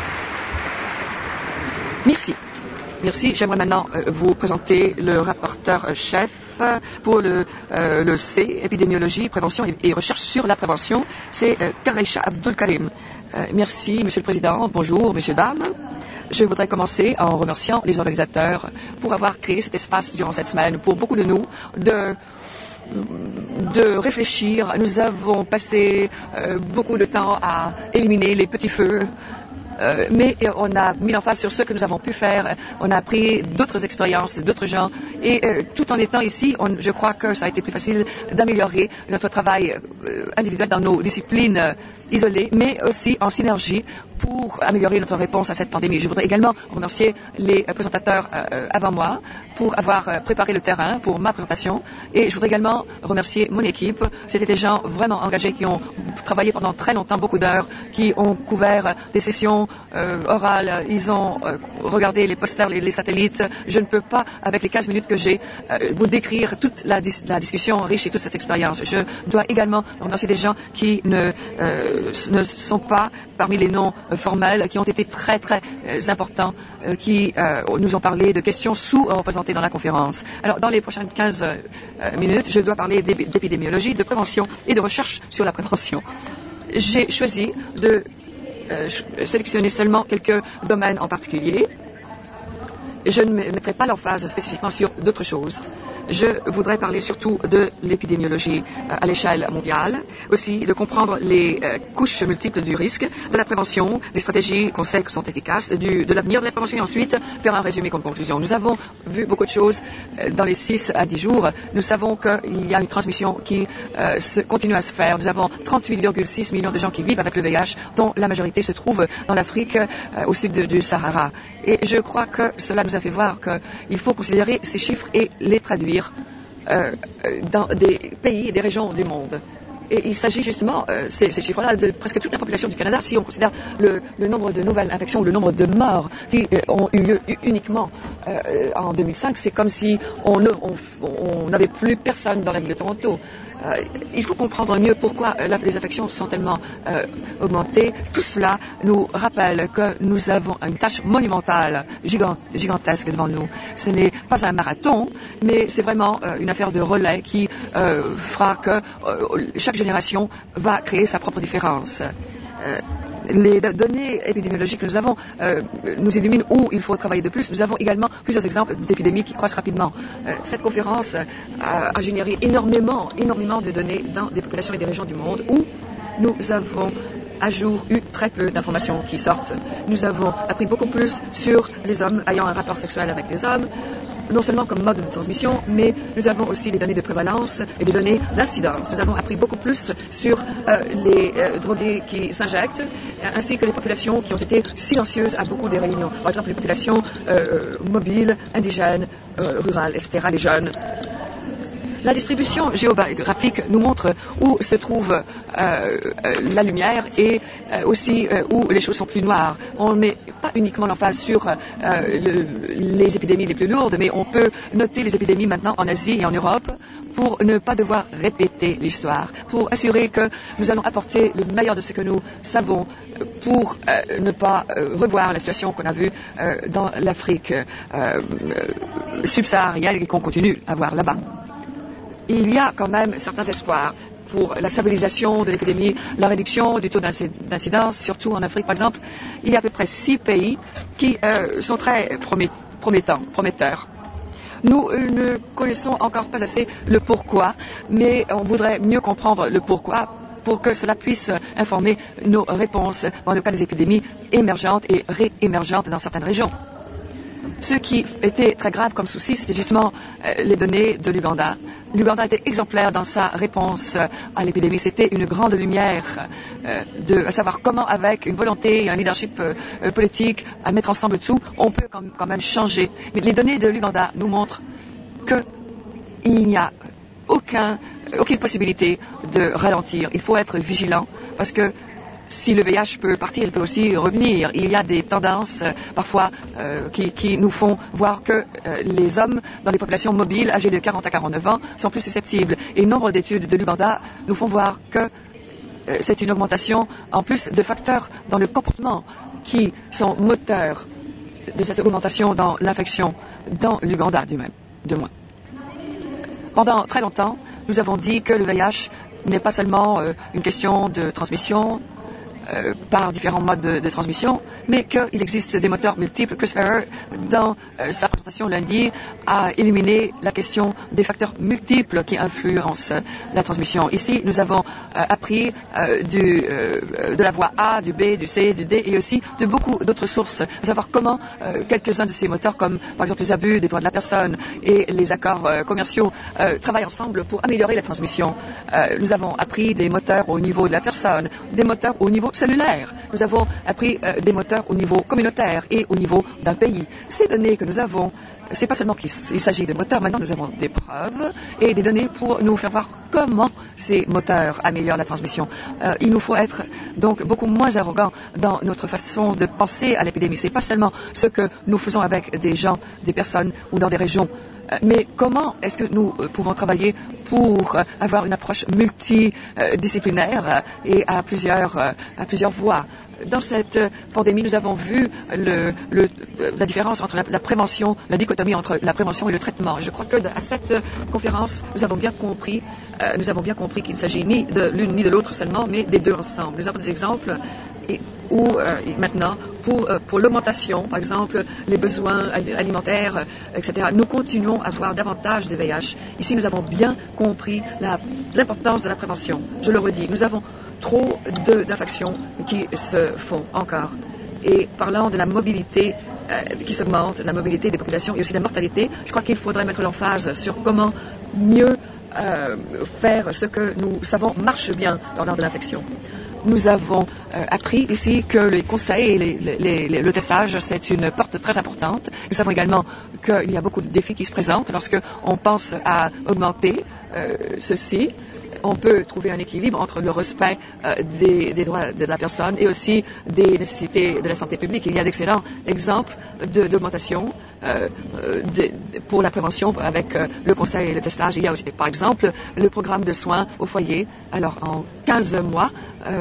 Merci. J'aimerais maintenant vous présenter le rapporteur chef pour le C, épidémiologie, prévention et recherche sur la prévention. C'est Kareisha Abdul Karim. Merci, Monsieur le Président. Bonjour, Messieurs, Dames. Je voudrais commencer en remerciant les organisateurs pour avoir créé cet espace durant cette semaine pour beaucoup de nous de réfléchir. Nous avons passé beaucoup de temps à éliminer les petits feux. Mais on a mis l'emphase sur ce que nous avons pu faire. On a appris d'autres expériences d'autres gens. Et tout en étant ici, je crois que ça a été plus facile d'améliorer notre travail individuel dans nos disciplines isolées, mais aussi en synergie pour améliorer notre réponse à cette pandémie. Je voudrais également remercier les présentateurs avant moi pour avoir préparé le terrain pour ma présentation. Et je voudrais également remercier mon équipe. C'était des gens vraiment engagés qui ont travaillé pendant très longtemps, beaucoup d'heures, qui ont couvert des sessions orales. Ils ont regardé les posters, les satellites. Je ne peux pas, avec les 15 minutes que j'ai, vous décrire toute la discussion riche et toute cette expérience. Je dois également remercier des gens qui ne sont pas parmi les noms formels, qui ont été très très importants, qui nous ont parlé de questions sous-représentées dans la conférence. Alors, dans les prochaines 15 minutes, je dois parler d'épidémiologie, de prévention et de recherche sur la prévention. J'ai choisi de sélectionner seulement quelques domaines en particulier. Je ne mettrai pas l'emphase spécifiquement sur d'autres choses. Je voudrais parler surtout de l'épidémiologie à l'échelle mondiale, aussi de comprendre les couches multiples du risque, de la prévention, les stratégies qu'on sait que sont efficaces, de l'avenir de la prévention et ensuite faire un résumé comme conclusion. Nous avons vu beaucoup de choses dans les 6 à 10 jours. Nous savons qu'il y a une transmission qui continue à se faire. Nous avons 38,6 millions de gens qui vivent avec le VIH, dont la majorité se trouve dans l'Afrique au sud du Sahara. Et je crois que cela nous a fait voir qu'il faut considérer ces chiffres et les traduire dans des pays et des régions du monde. Et il s'agit justement, ces chiffres-là, de presque toute la population du Canada. Si on considère le nombre de nouvelles infections, le nombre de morts qui ont eu lieu uniquement en 2005, c'est comme si on n'avait plus personne dans la ville de Toronto. Il faut comprendre mieux pourquoi les infections sont tellement augmentées. Tout cela nous rappelle que nous avons une tâche monumentale, gigantesque devant nous. Ce n'est pas un marathon, mais c'est vraiment une affaire de relais qui fera que chaque génération va créer sa propre différence. Les données épidémiologiques que nous avons nous illuminent où il faut travailler de plus. Nous avons également plusieurs exemples d'épidémies qui croissent rapidement. Cette conférence a généré énormément de données dans des populations et des régions du monde où nous avons à jour eu très peu d'informations qui sortent. Nous avons appris beaucoup plus sur les hommes ayant un rapport sexuel avec les hommes, non seulement comme mode de transmission, mais nous avons aussi des données de prévalence et des données d'incidence. Nous avons appris beaucoup plus sur les drogués qui s'injectent, ainsi que les populations qui ont été silencieuses à beaucoup des réunions. Par exemple, les populations mobiles, indigènes, rurales, etc., les jeunes. La distribution géographique nous montre où se trouve la lumière et aussi où les choses sont plus noires. On ne met pas uniquement l'emphase sur les épidémies les plus lourdes, mais on peut noter les épidémies maintenant en Asie et en Europe pour ne pas devoir répéter l'histoire, pour assurer que nous allons apporter le meilleur de ce que nous savons pour ne pas revoir la situation qu'on a vue dans l'Afrique subsaharienne et qu'on continue à voir là-bas. Il y a quand même certains espoirs pour la stabilisation de l'épidémie, la réduction du taux d'incidence, surtout en Afrique par exemple. Il y a à peu près 6 pays qui sont très prometteurs. Nous ne connaissons encore pas assez le pourquoi, mais on voudrait mieux comprendre le pourquoi pour que cela puisse informer nos réponses dans le cas des épidémies émergentes et réémergentes dans certaines régions. Ce qui était très grave comme souci, c'était justement les données de l'Ouganda. L'Ouganda était exemplaire dans sa réponse à l'épidémie. C'était une grande lumière de savoir comment, avec une volonté et un leadership politique, à mettre ensemble tout, on peut quand même changer. Mais les données de l'Ouganda nous montrent qu'il n'y a aucune possibilité de ralentir. Il faut être vigilant parce que si le VIH peut partir, il peut aussi revenir. Il y a des tendances parfois qui nous font voir que les hommes dans les populations mobiles âgées de 40 à 49 ans sont plus susceptibles. Et nombre d'études de l'Ouganda nous font voir que c'est une augmentation en plus de facteurs dans le comportement qui sont moteurs de cette augmentation dans l'infection dans l'Ouganda de moins. Pendant très longtemps, nous avons dit que le VIH n'est pas seulement une question de transmission par différents modes de transmission, mais qu'il existe des moteurs multiples. Chris Ferrer, dans sa présentation lundi, a éliminé la question des facteurs multiples qui influencent la transmission. Ici, nous avons appris de la voie A, du B, du C, du D et aussi de beaucoup d'autres sources, à savoir comment quelques-uns de ces moteurs, comme par exemple les abus des droits de la personne et les accords commerciaux, travaillent ensemble pour améliorer la transmission. Nous avons appris des moteurs au niveau de la personne, des moteurs au niveau cellulaire. Nous avons appris des moteurs au niveau communautaire et au niveau d'un pays. Ces données que nous avons, c'est pas seulement qu'il s'agit de moteurs, maintenant nous avons des preuves et des données pour nous faire voir comment ces moteurs améliorent la transmission. Il nous faut être donc beaucoup moins arrogants dans notre façon de penser à l'épidémie. C'est pas seulement ce que nous faisons avec des gens, des personnes ou dans des régions, mais comment est-ce que nous pouvons travailler pour avoir une approche multidisciplinaire et à plusieurs voies. Dans cette pandémie, nous avons vu la différence entre la prévention, la dichotomie entre la prévention et le traitement. Je crois que à cette conférence, nous avons bien compris qu'il ne s'agit ni de l'une ni de l'autre seulement, mais des deux ensemble. Nous avons des exemples et ou maintenant pour l'augmentation, par exemple, les besoins alimentaires, etc. Nous continuons à voir davantage de VIH. Ici, nous avons bien compris l'importance de la prévention. Je le redis, nous avons trop d'infections qui se font encore. Et parlant de la mobilité qui s'augmente, la mobilité des populations et aussi la mortalité, je crois qu'il faudrait mettre l'emphase sur comment mieux faire ce que nous savons marche bien lors de l'infection. Nous avons appris ici que les conseils et le testage, c'est une porte très importante. Nous savons également qu'il y a beaucoup de défis qui se présentent lorsqu'on pense à augmenter ceci. On peut trouver un équilibre entre le respect des droits de la personne et aussi des nécessités de la santé publique. Il y a d'excellents exemples d'augmentation pour la prévention avec le conseil et le testage. Il y a aussi, par exemple, le programme de soins au foyer. Alors, en 15 mois,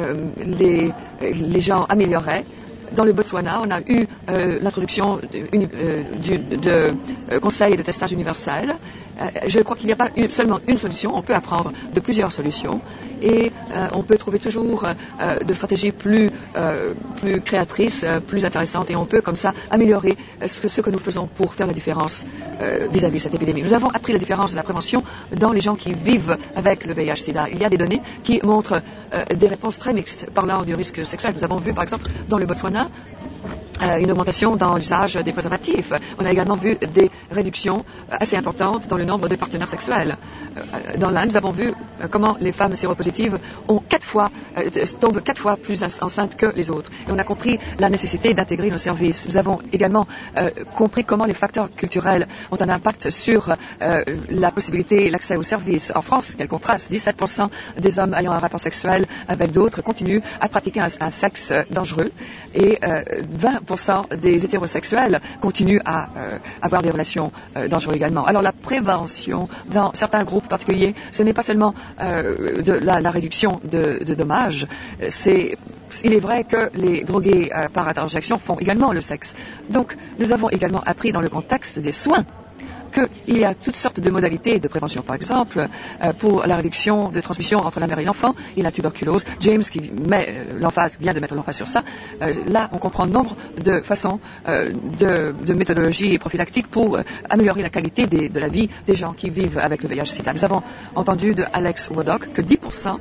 les gens amélioraient. Dans le Botswana, on a eu l'introduction de conseil de testage universel. Je crois qu'il n'y a pas seulement une solution, on peut apprendre de plusieurs solutions et on peut trouver toujours de stratégies plus créatrices, plus intéressantes et on peut comme ça améliorer ce que nous faisons pour faire la différence vis-à-vis de cette épidémie. Nous avons appris la différence de la prévention dans les gens qui vivent avec le VIH-Sida. Il y a des données qui montrent des réponses très mixtes parlant du risque sexuel. Nous avons vu par exemple dans le Botswana une augmentation dans l'usage des préservatifs. On a également vu des réductions assez importantes dans le nombre de partenaires sexuels. Dans l'Inde, nous avons vu comment les femmes séropositives tombent 4 fois plus enceintes que les autres. Et on a compris la nécessité d'intégrer nos services. Nous avons également compris comment les facteurs culturels ont un impact sur la possibilité et l'accès aux services. En France, quel contraste, 17% des hommes ayant un rapport sexuel avec d'autres continuent à pratiquer un sexe dangereux et 20% des hétérosexuels continuent à avoir des relations dangereuses également. Alors la prévention dans certains groupes particuliers, ce n'est pas seulement de la réduction de dommages, il est vrai que les drogués par injection font également le sexe. Donc nous avons également appris dans le contexte des soins qu'il y a toutes sortes de modalités de prévention. Par exemple, pour la réduction de transmission entre la mère et l'enfant et la tuberculose, James qui vient de mettre l'emphase sur ça. Là, on comprend nombre de façons de méthodologies prophylactiques pour améliorer la qualité de la vie des gens qui vivent avec le VIH-Sida. Nous avons entendu de Alex Wodock que 10%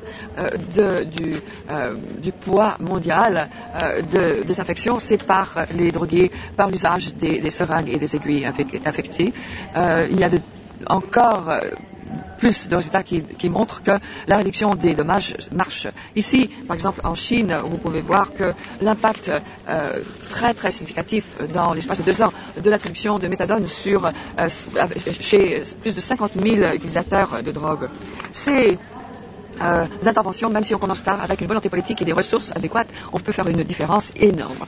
du poids mondial des infections, c'est par les drogués, par l'usage des seringues et des aiguilles infectées. Il y a encore plus de résultats qui montrent que la réduction des dommages marche. Ici, par exemple, en Chine, vous pouvez voir que l'impact très très significatif dans l'espace de 2 ans de l'attribution de méthadone chez plus de 50 000 utilisateurs de drogue. Ces interventions, même si on commence tard, avec une volonté politique et des ressources adéquates, on peut faire une différence énorme.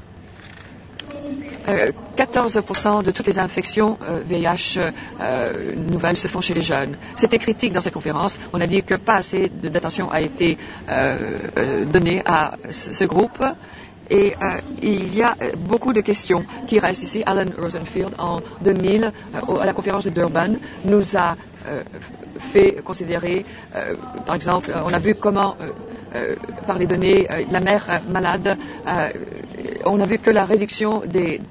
14% de toutes les infections VIH nouvelles se font chez les jeunes. C'était critique dans cette conférence. On a dit que pas assez d'attention a été donnée à ce groupe. Et il y a beaucoup de questions qui restent ici. Alan Rosenfield, en 2000, à la conférence de Durban, nous a fait considérer, par exemple, on a vu comment, par les données, la mère malade, on a vu que la réduction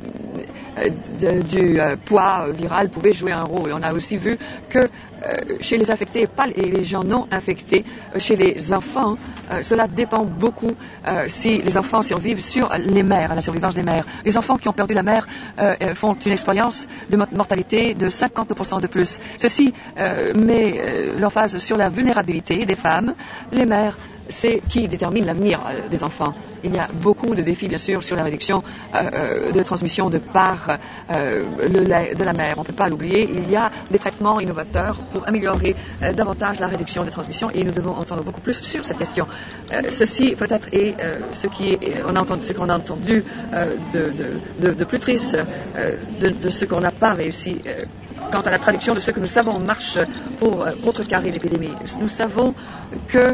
du poids viral pouvait jouer un rôle. On a aussi vu que chez les infectés et les gens non infectés, chez les enfants, cela dépend beaucoup si les enfants survivent sur les mères, la survivance des mères. Les enfants qui ont perdu la mère font une expérience de mortalité de 50% de plus. Ceci met l'emphase sur la vulnérabilité des femmes, les mères. C'est qui détermine l'avenir des enfants. Il y a beaucoup de défis, bien sûr, sur la réduction de transmission de par le lait de la mère. On ne peut pas l'oublier. Il y a des traitements innovateurs pour améliorer davantage la réduction de transmission et nous devons entendre beaucoup plus sur cette question. Ceci peut-être est ce qu'on a entendu de plus triste, de ce qu'on n'a pas réussi. Quant à la traduction de ce que nous savons marche pour contrecarrer l'épidémie. Nous savons que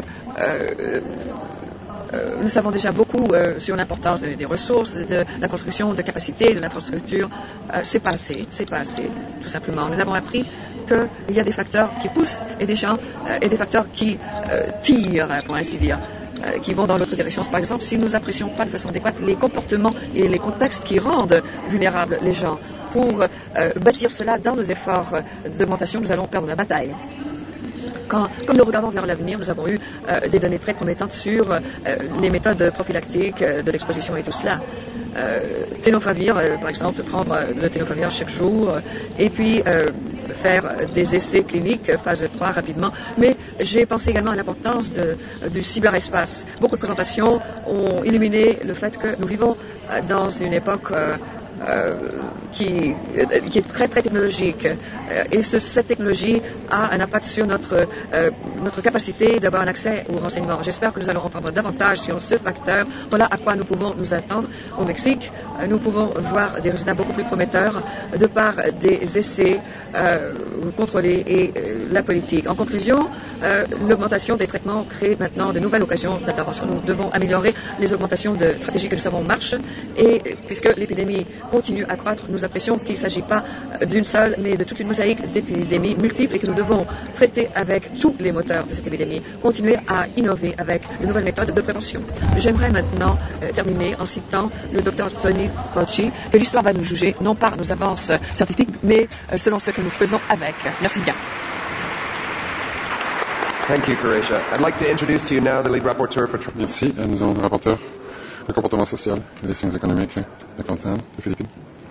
nous savons déjà beaucoup sur l'importance des ressources, de la construction de capacités, de l'infrastructure. C'est pas assez, tout simplement. Nous avons appris qu'il y a des facteurs qui poussent et des facteurs qui tirent, pour ainsi dire. qui vont dans l'autre direction. Par exemple, si nous n'apprécions pas de façon adéquate les comportements et les contextes qui rendent vulnérables les gens, pour bâtir cela dans nos efforts d'augmentation, nous allons perdre la bataille. Comme nous regardons vers l'avenir, nous avons eu des données très promettantes sur les méthodes prophylactiques de l'exposition et tout cela. Tenofovir, par exemple, prendre le tenofovir chaque jour et puis faire des essais cliniques phase 3 rapidement. Mais j'ai pensé également à l'importance du cyberespace. Beaucoup de présentations ont illuminé le fait que nous vivons dans une époque qui est très très technologique et cette technologie a un impact sur notre capacité d'avoir un accès aux renseignements. J'espère que nous allons entendre davantage sur ce facteur. Voilà à quoi nous pouvons nous attendre au Mexique. Nous pouvons voir des résultats beaucoup plus prometteurs de par des essais contrôlés et la politique. En conclusion, l'augmentation des traitements crée maintenant de nouvelles occasions d'intervention. Nous devons améliorer les augmentations de stratégies que nous savons marchent et puisque l'épidémie continue à croître, nous apprécions qu'il ne s'agit pas d'une seule, mais de toute une mosaïque d'épidémies multiples et que nous devons traiter avec tous les moteurs de cette épidémie, continuer à innover avec de nouvelles méthodes de prévention. J'aimerais maintenant terminer en citant le Dr Tony Fauci, que l'histoire va nous juger, non par nos avances scientifiques, mais selon ce que nous faisons avec. Merci bien. Thank you, Croatia. I'd like to introduce to you now the lead rapporteur for... Merci. Nous avons le rapporteur, le comportement social et les sciences économiques, le comptable des Philippines.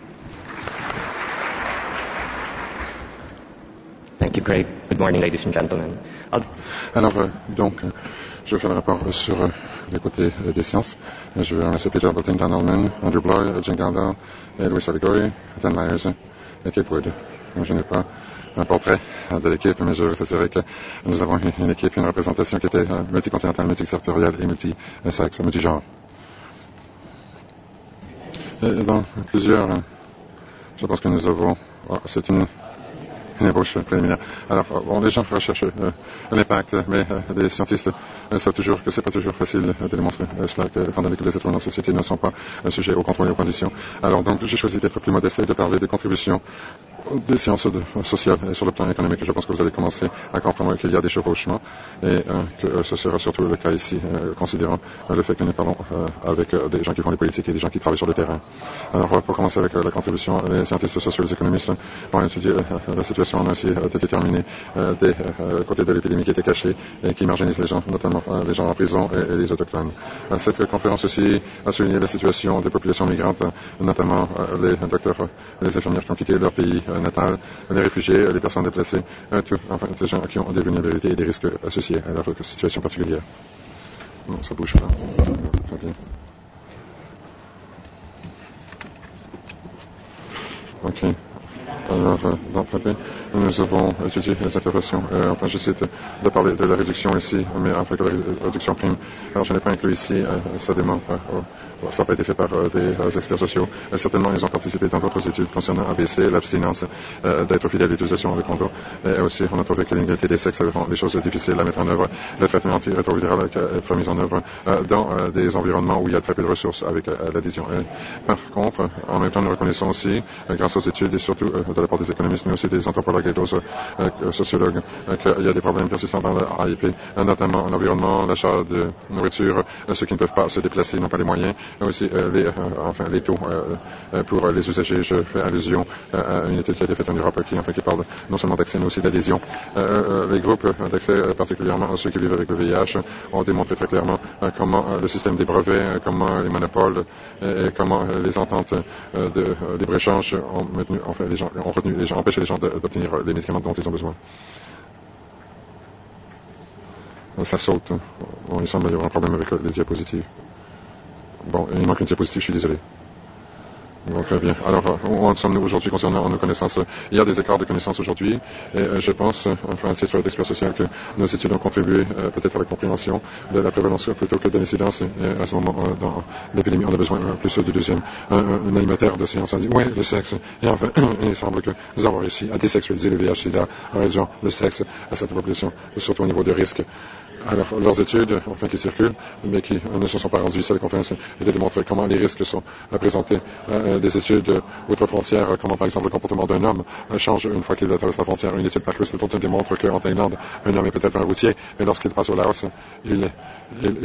Thank you, Craig. Good morning, ladies and gentlemen. Alors, je vais faire le rapport sur les côtés des sciences. Je vais remercier Peter Bolton, Dan Allman, Andrew Bloy, Jane Galdal, Louis Aligori, Dan Myers et Kate Wood. Je n'ai pas un portrait de l'équipe, mais je veux vous assurer que nous avons une équipe, une représentation qui était multicontinentale, multisectorielle et multisexe, multigenre. Dans plusieurs, je pense que nous avons, c'est une ébauche préliminaire. Alors, les gens recherchent l'impact, mais les scientistes savent toujours que c'est pas toujours facile de démontrer cela, étant donné que les êtres humains dans la société ne sont pas sujets au contrôle et aux conditions. Alors, donc, j'ai choisi d'être plus modeste et de parler des contributions des sciences sociales et sur le plan économique. Je pense que vous allez commencer à comprendre qu'il y a des chevauchements et que ce sera surtout le cas ici, considérant le fait que nous parlons avec des gens qui font les politiques et des gens qui travaillent sur le terrain. Alors, pour commencer avec la contribution, les scientistes sociaux et les économistes vont étudier la situation on a essayé de déterminer des côtés de l'épidémie qui étaient cachés et qui marginalisent les gens, notamment les gens en prison et les autochtones. Cette conférence aussi a souligné la situation des populations migrantes, notamment les docteurs, les infirmières qui ont quitté leur pays natal, les réfugiés, les personnes déplacées, enfin, les gens qui ont des vulnérabilités et des risques associés à leur situation particulière. Non, ça bouge pas. Très bien. OK. Alors, dans le papier, nous avons étudié les interventions. Enfin, j'essaie de parler de la réduction ici, mais enfin que la réduction prime. Alors, je n'ai pas inclus ici, ça démontre, ça n'a pas été fait par des experts sociaux. Certainement, ils ont participé dans d'autres études concernant ABC, l'abstinence, d'être fidèle à l'utilisation de condos. Et aussi, on a trouvé que l'inégalité des sexes rend les choses difficiles à mettre en œuvre. Le traitement antirétroviral être mis en œuvre dans des environnements où il y a très peu de ressources avec l'adhésion. Par contre, en même temps, nous reconnaissons aussi, grâce aux études et surtout de la part des économistes, mais aussi des anthropologues et d'autres sociologues, qu'il y a des problèmes persistants dans l'AIP, notamment l'environnement, l'achat de nourriture, ceux qui ne peuvent pas se déplacer n'ont pas les moyens, aussi les taux pour les usagers. Je fais allusion à une étude qui a été faite en Europe qui parle non seulement d'accès, mais aussi d'adhésion. Les groupes d'accès, particulièrement ceux qui vivent avec le VIH, ont démontré très clairement comment le système des brevets, comment les monopoles et comment les ententes de libre-échange ont maintenu, enfin, les gens ont retenu les gens, empêché les gens d'obtenir les médicaments dont ils ont besoin. Ça saute. Bon, il semble y avoir un problème avec les diapositives. Bon, il manque une diapositive, je suis désolé. Bon, très bien. Alors, où en sommes-nous aujourd'hui concernant nos connaissances? Il y a des écarts de connaissances aujourd'hui, et je pense, enfin, à titre d'expert social, que nos études ont contribué peut-être à la compréhension de la prévalence plutôt que de l'incidence. Et à ce moment, dans l'épidémie, on a besoin plus du deuxième. Un animateur de science a dit, oui, le sexe. Et enfin, il semble que nous avons réussi à désexualiser le VIH/SIDA en réduisant le sexe à cette population, surtout au niveau de risque. Alors, leurs études, enfin, qui circulent, mais qui ne se sont pas rendues ici à la conférence, et de démontrer comment les risques sont présentés. Des études outre-frontières, comment par exemple le comportement d'un homme change une fois qu'il traverse la frontière. Une étude par Crystal démontre qu'en Thaïlande, un homme est peut-être un routier, mais lorsqu'il passe au Laos, il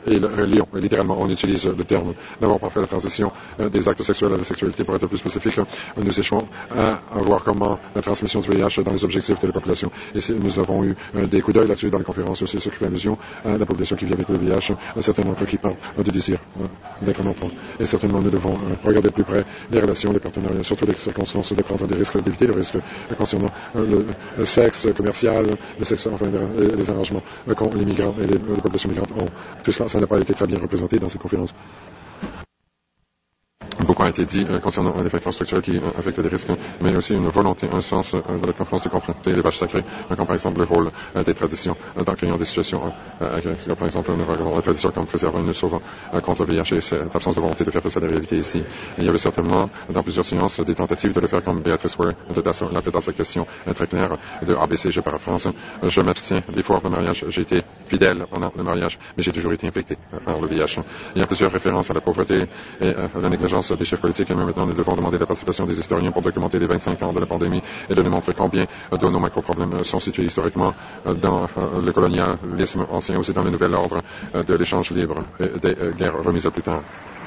et le lion. Littéralement, on utilise le terme. N'avons pas fait la transition des actes sexuels à la sexualité. Pour être plus spécifique, nous échouons à voir comment la transmission du VIH dans les objectifs de la population. Et nous avons eu des coups d'œil là-dessus dans les conférences aussi, ce qui fait allusion à la population qui vit avec le VIH, certains d'entre eux qui parlent de désir d'être un enfant. Et certainement, nous devons regarder de plus près les relations, les partenariats, surtout les circonstances de prendre des risques, d'éviter le risque concernant le sexe commercial, le sexe, enfin, les arrangements qu'ont les migrants et les populations migrantes ont. Tout cela, ça n'a pas été très bien représenté dans cette conférence. Beaucoup a été dit concernant les facteurs structurels qui affectent les risques, mais aussi une volonté, un sens de la conférence de confronter les vaches sacrées, comme par exemple le rôle des traditions dans créant des situations, comme par exemple nous regardons la tradition comme préservant et nous sauvant contre le VIH et cette absence de volonté de faire face à la réalité ici. Il y avait certainement dans plusieurs séances des tentatives de le faire comme Béatrice Ware l'a fait dans sa question très claire de ABC, je paraphrase, je m'abstiens before le mariage, j'ai été fidèle pendant le mariage, mais j'ai toujours été infecté par le VIH. Il y a plusieurs références à la pauvreté et à la négligence des chefs politiques, et même maintenant nous devons demander la participation des historiens pour documenter les 25 ans de la pandémie et de nous montrer combien de nos macro-problèmes sont situés historiquement dans le colonialisme ancien, aussi dans le nouvel ordre de l'échange libre et des guerres remises à plus tard.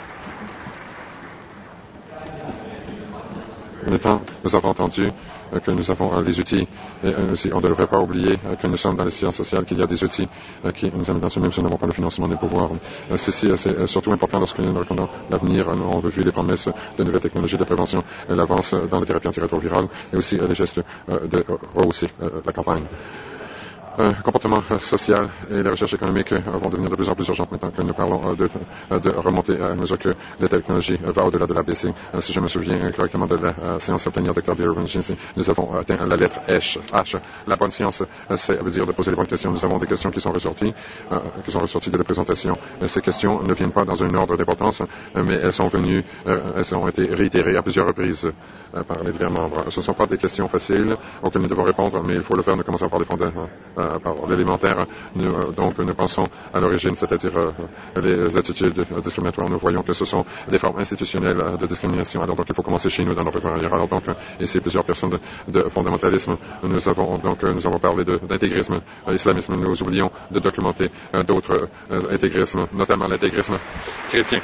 Maintenant, nous avons entendu que nous avons les outils, et aussi on ne devrait pas oublier que nous sommes dans les sciences sociales, qu'il y a des outils qui nous amènent dans ce même si nous n'avons pas le financement ni le pouvoir. Ceci, c'est surtout important lorsque nous regardons l'avenir. On a vu les promesses de nouvelles technologies de prévention, l'avance dans les thérapies antirétrovirales et aussi les gestes de rehausser la campagne. Comportement social et la recherche économique vont devenir de plus en plus urgentes maintenant que nous parlons de remonter à mesure que la technologie va au-delà de l'ABC. Si je me souviens correctement de la séance plénière de Claudia Urban-Ginsey, nous avons atteint la lettre H. La bonne science, c'est veut dire de poser les bonnes questions. Nous avons des questions qui sont ressorties de la présentation. Ces questions ne viennent pas dans un ordre d'importance, mais elles ont été réitérées à plusieurs reprises par les divers membres. Ce ne sont pas des questions faciles auxquelles nous devons répondre, mais il faut le faire. Nous commençons par les fondamentaux. Par l'élémentaire, donc nous pensons à l'origine, c'est-à-dire les attitudes discriminatoires. Nous voyons que ce sont des formes institutionnelles de discrimination. Alors donc il faut commencer chez nous dans notre carrière. Alors donc ici plusieurs personnes de fondamentalisme. Nous avons parlé d'intégrisme, islamisme. Nous oublions de documenter d'autres intégrismes, notamment l'intégrisme chrétien.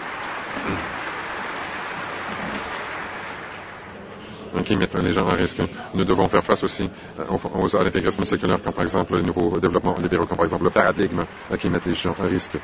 Qui mettent les gens à risque. Nous devons faire face aussi à l'intégrisme séculaire, comme par exemple les nouveaux développements libéraux, comme par exemple le paradigme qui mettent les gens à risque.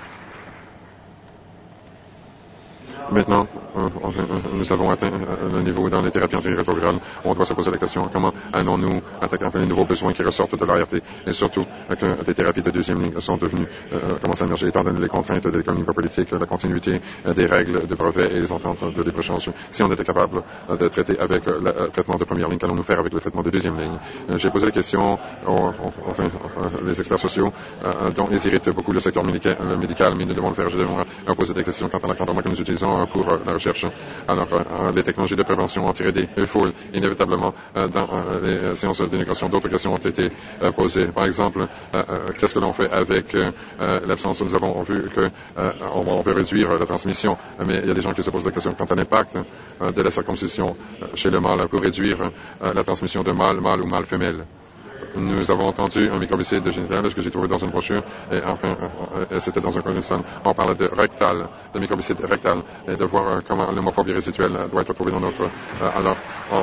Maintenant, nous avons atteint le niveau dans les thérapies antirétrovirales. On doit se poser la question, comment allons-nous attaquer les nouveaux besoins qui ressortent de l'ART et surtout que des thérapies de deuxième ligne sont devenues, commencent à émerger étant donné les contraintes de l'économie politique, la continuité des règles de brevet et les ententes de libre-échange. Si on était capable de traiter avec le traitement de première ligne, qu'allons-nous faire avec le traitement de deuxième ligne? J'ai posé la question les experts sociaux dont ils irritent beaucoup le secteur médical, mais nous devons le faire. Je devrais poser des questions quant à l'encadrement que nous utilisons pour la recherche. Alors, les technologies de prévention ont tiré des foules. Inévitablement, dans les séances d'immigration, d'autres questions ont été posées. Par exemple, qu'est-ce que l'on fait avec l'absence? Nous avons vu qu'on veut réduire la transmission, mais il y a des gens qui se posent la question quant à l'impact de la circoncision chez le mâle pour réduire la transmission de mâle ou mâle femelle. Nous avons entendu un microbicide génital, ce que j'ai trouvé dans une brochure, et enfin, c'était dans un coin. On parle de rectal, de microbicide rectal, et de voir comment l'homophobie résiduelle doit être trouvée dans notre... alors,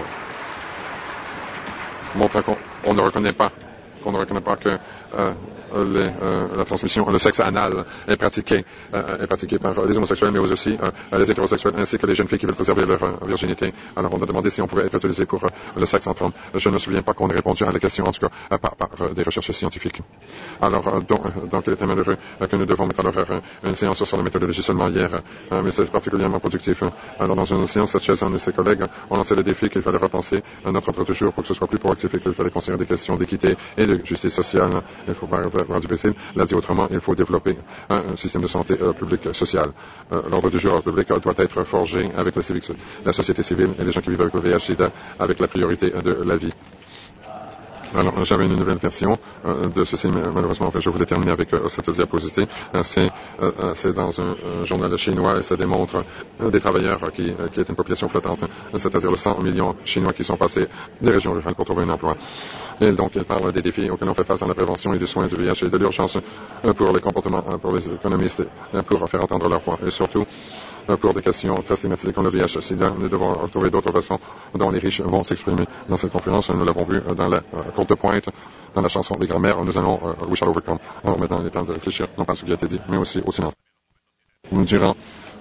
on montre qu'on ne reconnaît pas que la transmission, le sexe anal est pratiqué par les homosexuels, mais aussi les hétérosexuels, ainsi que les jeunes filles qui veulent préserver leur virginité. Alors, on a demandé si on pouvait être utilisé pour le sexe entre hommes. Je ne me souviens pas qu'on ait répondu à la question, en tout cas, par des recherches scientifiques. Alors, donc, il était malheureux que nous devons mettre à l'horaire une séance sur la méthodologie seulement hier, mais c'est particulièrement productif. Alors, dans une séance, Chazan et ses collègues ont lancé le défi qu'il fallait repenser notre ordre du jour pour que ce soit plus proactif et qu'il fallait considérer des questions d'équité et de justice sociale. Il faut pas du possible. L'a dit autrement, il faut développer un système de santé publique sociale. L'ordre du jour public doit être forgé avec la société civile et les gens qui vivent avec le VIH/SIDA avec la priorité de la vie. Alors, j'avais une nouvelle version de ceci, mais malheureusement, je voulais terminer avec cette diapositive. C'est dans un journal chinois et ça démontre des travailleurs qui est une population flottante, c'est-à-dire les 100 millions Chinois qui sont passés des régions rurales pour trouver un emploi. Et donc, il parle des défis auxquels on fait face dans la prévention et des soins du VIH et de l'urgence pour les comportements, pour les économistes, pour faire entendre leur voix. Et surtout, pour des questions très stigmatisées comme le VIH-Sida, nous devons trouver d'autres façons dont les riches vont s'exprimer. Dans cette conférence, nous l'avons vu dans la courte de pointe, dans la chanson des grands-mères, nous allons We Shall Overcome. Alors maintenant, il est temps de réfléchir, non pas à ce qui a été dit, mais aussi au silence. Durant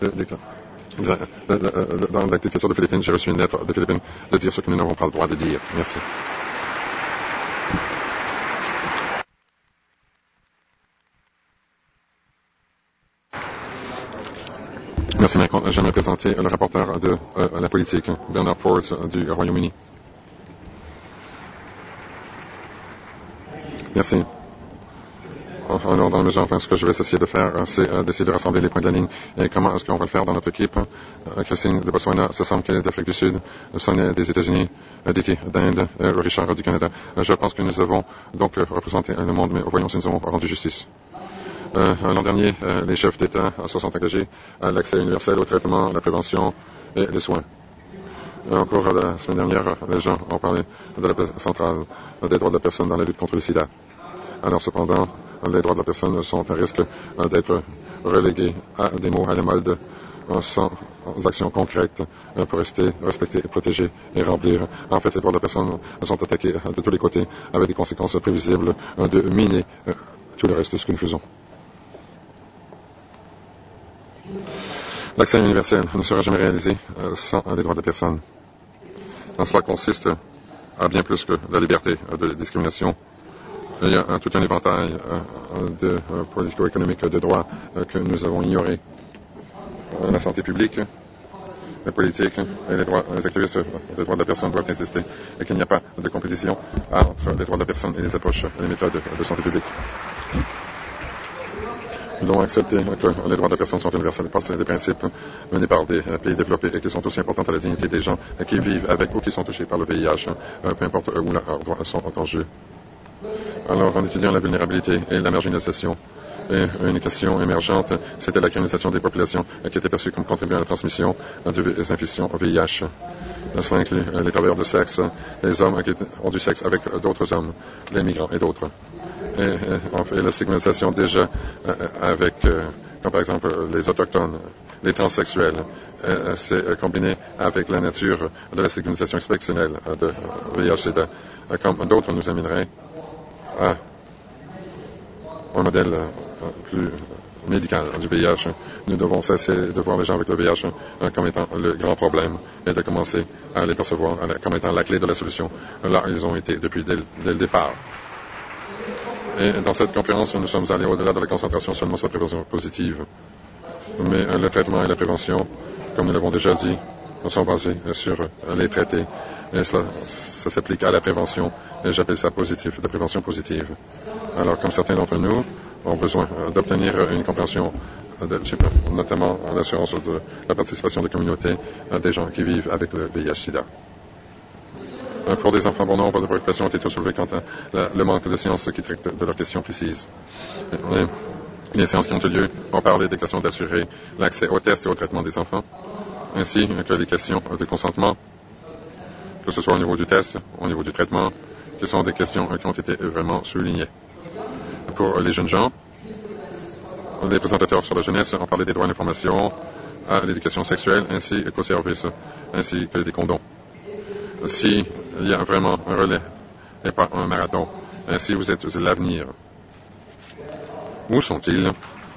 dans la dictature des Philippines, j'ai reçu une lettre des Philippines de dire ce que nous n'avons pas le droit de dire. Merci. Merci, Macron. J'aimerais présenter le rapporteur de la politique, Bernard Ford, du Royaume-Uni. Merci. Alors, dans la mesure, enfin, ce que je vais essayer de faire, c'est d'essayer de rassembler les points de la ligne. Et comment est-ce qu'on va le faire dans notre équipe? Christine de Botswana, ce semble qu'elle est d'Afrique du Sud, Sonia des États-Unis, Diti d'Inde, Richard du Canada. Je pense que nous avons donc représenté le monde, mais voyons si nous avons rendu justice. L'an dernier, les chefs d'État se sont engagés à l'accès universel au traitement, à la prévention et les soins. Au cours de la semaine dernière, les gens ont parlé de la place centrale des droits de la personne dans la lutte contre le sida. Alors cependant, les droits de la personne sont à risque d'être relégués à des mots à la mode sans actions concrètes pour rester respectés, protégés et remplir. En fait, les droits de la personne sont attaqués de tous les côtés avec des conséquences prévisibles de miner tout le reste de ce que nous faisons. L'accès universel ne sera jamais réalisé sans les droits de la personne. Cela consiste à bien plus que la liberté de discrimination. Il y a tout un éventail de politico-économiques de droits que nous avons ignorés. La santé publique, les politiques et les activistes des droits de la personne doivent insister et qu'il n'y a pas de compétition entre les droits de la personne et les approches et les méthodes de santé publique. Nous devons accepter que les droits de la personne sont universels parce que des principes menés par des pays développés et qui sont aussi importants à la dignité des gens qui vivent avec ou qui sont touchés par le VIH, peu importe où leurs droits sont en jeu. Alors, en étudiant la vulnérabilité et la marginalisation, et une question émergente, c'était la criminisation des populations qui était perçue comme contribuant à la transmission des infections VIH. Cela inclut les travailleurs de sexe, les hommes qui ont du sexe avec d'autres hommes, les migrants et d'autres. Et on fait la stigmatisation déjà avec, comme par exemple les autochtones, les transsexuels. C'est combiné avec la nature de la stigmatisation exceptionnelle de VIH-Sida, comme d'autres nous amèneraient à un modèle plus médical du VIH. Nous devons cesser de voir les gens avec le VIH comme étant le grand problème et de commencer à les percevoir comme étant la clé de la solution. Là, ils ont été depuis dès le départ. Et dans cette conférence, nous sommes allés au-delà de la concentration seulement sur la prévention positive. Mais le traitement et la prévention, comme nous l'avons déjà dit, sont basés sur les traités. Et ça s'applique à la prévention. Et j'appelle ça positif, la prévention positive. Alors, comme certains d'entre nous ont besoin d'obtenir une compréhension, notamment l'assurance de la participation des communautés des gens qui vivent avec le VIH-Sida. Pour des enfants, bon nombre de préoccupations ont été soulevées quant à le manque de sciences qui traitent de leurs questions précises. Les séances qui ont eu lieu ont parlé des questions d'assurer l'accès aux tests et au traitement des enfants, ainsi que les questions de consentement, que ce soit au niveau du test, au niveau du traitement, qui sont des questions qui ont été vraiment soulignées. Pour les jeunes gens, les présentateurs sur la jeunesse ont parlé des droits à l'information, à l'éducation sexuelle, ainsi qu'aux services, ainsi que des condoms. S'il y a vraiment un relais et pas un marathon, si vous êtes l'avenir, où sont-ils?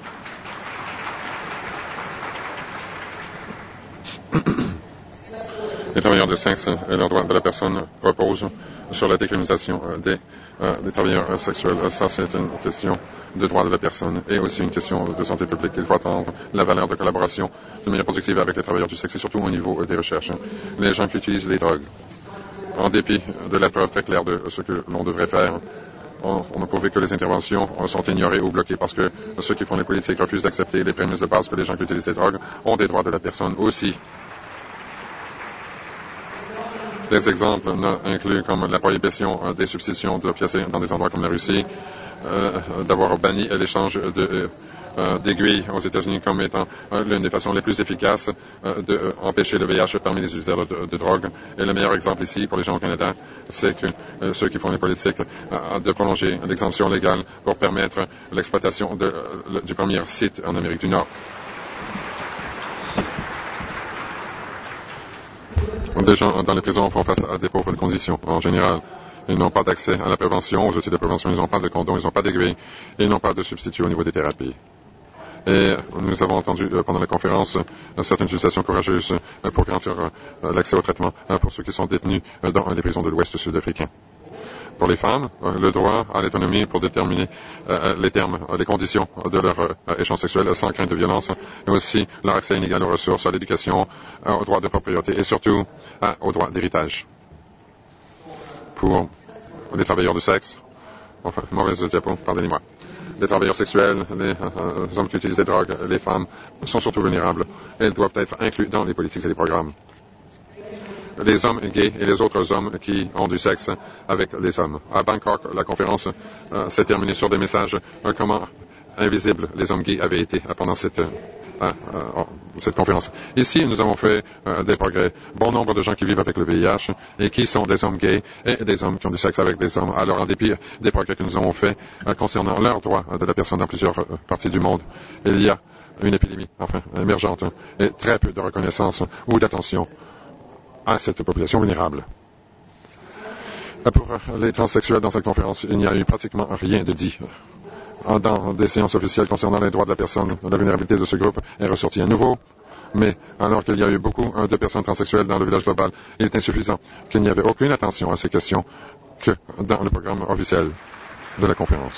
Les travailleurs de sexe et leurs droits de la personne reposent sur la décriminalisation des travailleurs sexuels. Ça, c'est une question de droits de la personne et aussi une question de santé publique. Il faut attendre la valeur de collaboration de manière positive avec les travailleurs du sexe et surtout au niveau des recherches. Les gens qui utilisent les drogues, en dépit de la preuve très claire de ce que l'on devrait faire, on a prouvé que les interventions sont ignorées ou bloquées parce que ceux qui font les politiques refusent d'accepter les prémices de base que les gens qui utilisent les drogues ont des droits de la personne aussi. Des exemples incluent comme la prohibition des substitutions de pièces dans des endroits comme la Russie, d'avoir banni l'échange d'aiguilles aux États-Unis comme étant l'une des façons les plus efficaces d'empêcher le VIH parmi les utilisateurs de drogue. Et le meilleur exemple ici, pour les gens au Canada, c'est que ceux qui font les politiques de prolonger l'exemption légale pour permettre l'exploitation du premier site en Amérique du Nord. Des gens dans les prisons font face à des pauvres conditions en général. Ils n'ont pas d'accès à la prévention, aux outils de prévention, ils n'ont pas de condom, ils n'ont pas d'aiguilles, et ils n'ont pas de substitut au niveau des thérapies. Et nous avons entendu pendant la conférence certaines utilisations courageuses pour garantir l'accès au traitement pour ceux qui sont détenus dans les prisons de l'Ouest sud-africain. Pour les femmes, le droit à l'autonomie pour déterminer les termes, les conditions de leur échange sexuel sans crainte de violence, mais aussi leur accès inégal aux ressources, à l'éducation, au droit de propriété et surtout au droit d'héritage. Pour les travailleurs du sexe, enfin, mauvaise diapo, pardonnez-moi. Les travailleurs sexuels, les hommes qui utilisent des drogues, les femmes sont surtout vulnérables et elles doivent être inclus dans les politiques et les programmes. Les hommes gays et les autres hommes qui ont du sexe avec les hommes. À Bangkok, la conférence s'est terminée sur des messages comment invisibles les hommes gays avaient été pendant cette conférence. Ici, nous avons fait des progrès. Bon nombre de gens qui vivent avec le VIH et qui sont des hommes gays et des hommes qui ont du sexe avec des hommes. Alors, en dépit des progrès que nous avons faits concernant leurs droits de la personne dans plusieurs parties du monde, il y a une épidémie, émergente, et très peu de reconnaissance ou d'attention à cette population vulnérable. Pour les transsexuels dans cette conférence, il n'y a eu pratiquement rien de dit. Dans des séances officielles concernant les droits de la personne, la vulnérabilité de ce groupe est ressortie à nouveau. Mais alors qu'il y a eu beaucoup de personnes transsexuelles dans le village global, il est insuffisant qu'il n'y avait aucune attention à ces questions que dans le programme officiel de la conférence.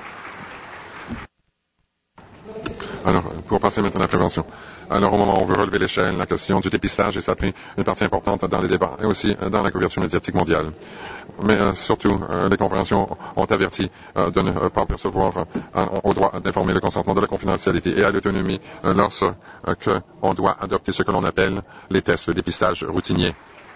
Alors, pour passer maintenant à la prévention. Alors, au moment où on veut relever l'échelle, la question du dépistage, et ça a pris une partie importante dans les débats et aussi dans la couverture médiatique mondiale. Mais surtout, les conventions ont averti de ne pas percevoir au droit d'informer le consentement de la confidentialité et à l'autonomie lorsqu'on doit adopter ce que l'on appelle les tests de dépistage routiniers.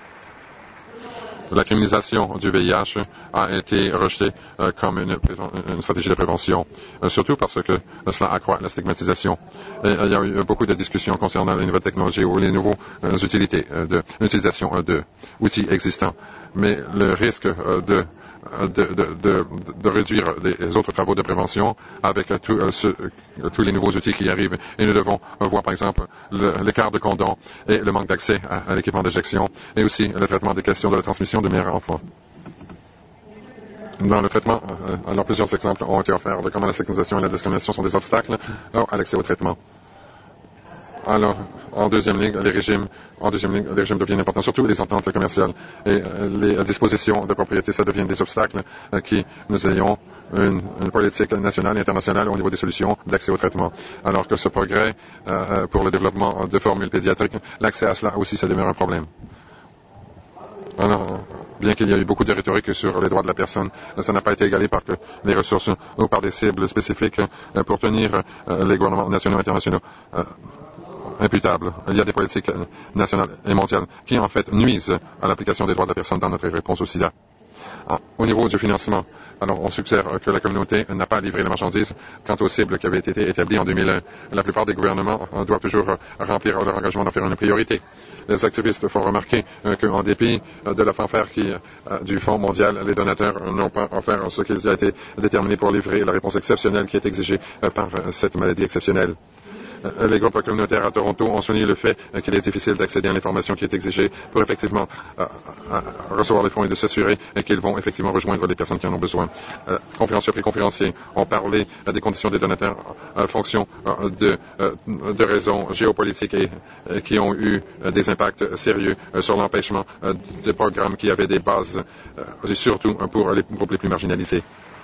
La criminalisation du VIH a été rejetée comme une stratégie de prévention, surtout parce que cela accroît la stigmatisation. Et il y a eu beaucoup de discussions concernant les nouvelles technologies ou les nouvelles utilités de l'utilisation d'outils existants. Mais le risque de réduire les autres travaux de prévention avec tous les nouveaux outils qui arrivent. Et nous devons voir, par exemple, l'écart de condom et le manque d'accès à l'équipement d'injection et aussi le traitement des questions de la transmission de mère à enfant. Dans le traitement, alors plusieurs exemples ont été offerts de comment la stigmatisation et la discrimination sont des obstacles à l'accès au traitement. Alors, en deuxième ligne, les régimes deviennent importants, surtout les ententes commerciales et les dispositions de propriété, ça devient des obstacles qui nous ayons une politique nationale et internationale au niveau des solutions d'accès au traitement. Alors que ce progrès pour le développement de formules pédiatriques, l'accès à cela aussi, ça demeure un problème. Alors, bien qu'il y ait eu beaucoup de rhétorique sur les droits de la personne, ça n'a pas été égalé par les ressources ou par des cibles spécifiques pour tenir les gouvernements nationaux et internationaux imputables. Il y a des politiques nationales et mondiales qui, en fait, nuisent à l'application des droits de la personne dans notre réponse au SIDA. Au niveau du financement, alors on suggère que la communauté n'a pas livré les marchandises quant aux cibles qui avaient été établies en 2001. La plupart des gouvernements doivent toujours remplir leur engagement d'en faire une priorité. Les activistes font remarquer qu'en dépit de la fanfare du Fonds mondial, les donateurs n'ont pas offert ce qui a été déterminé pour livrer la réponse exceptionnelle qui est exigée par cette maladie exceptionnelle. Les groupes communautaires à Toronto ont souligné le fait qu'il est difficile d'accéder à l'information qui est exigée pour effectivement recevoir les fonds et de s'assurer qu'ils vont effectivement rejoindre les personnes qui en ont besoin. Conférenciers et conférenciers ont parlé des conditions des donateurs en fonction de raisons géopolitiques et qui ont eu des impacts sérieux sur l'empêchement de programmes qui avaient des bases, surtout pour les groupes les plus marginalisés.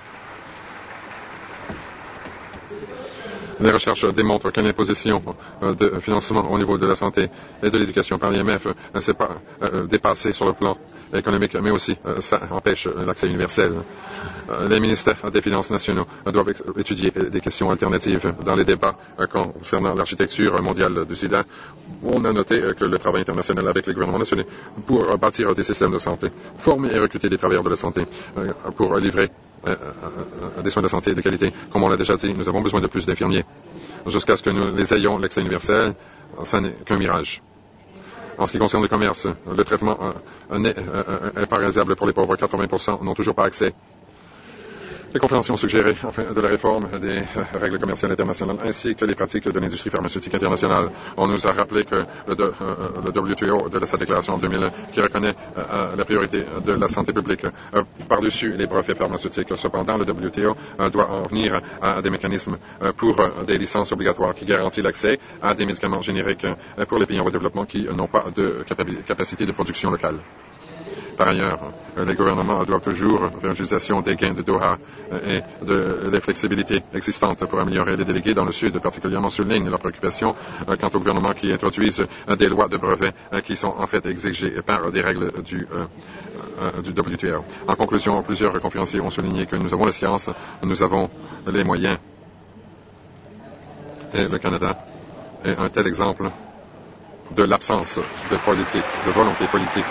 Les recherches démontrent qu'une imposition de financement au niveau de la santé et de l'éducation par l'IMF ne s'est pas dépassée sur le plan économique, mais aussi ça empêche l'accès universel. Les ministères des Finances nationaux doivent étudier des questions alternatives dans les débats concernant l'architecture mondiale du sida. On a noté que le travail international avec les gouvernements nationaux pour bâtir des systèmes de santé, former et recruter des travailleurs de la santé pour livrer des soins de santé de qualité. Comme on l'a déjà dit, nous avons besoin de plus d'infirmiers. Jusqu'à ce que nous les ayons, l'accès universel, ça n'est qu'un mirage. En ce qui concerne le commerce, le traitement n'est pas réalisable pour les pauvres. 80% n'ont toujours pas accès. Les conférences ont suggéré de la réforme des règles commerciales internationales ainsi que les pratiques de l'industrie pharmaceutique internationale. On nous a rappelé que le WTO de sa déclaration en 2000 qui reconnaît la priorité de la santé publique par-dessus les brevets pharmaceutiques. Cependant, le WTO doit en venir à des mécanismes pour des licences obligatoires qui garantissent l'accès à des médicaments génériques pour les pays en voie de développement qui n'ont pas de capacité de production locale. Par ailleurs, les gouvernements doivent toujours faire utilisation des gains de Doha et des flexibilités existantes pour améliorer. Les délégués dans le Sud particulièrement soulignent leur préoccupation quant aux gouvernements qui introduisent des lois de brevets qui sont en fait exigées par des règles du WTO. En conclusion, plusieurs conférenciers ont souligné que nous avons la science, nous avons les moyens. Et le Canada est un tel exemple de l'absence de politique, de volonté politique.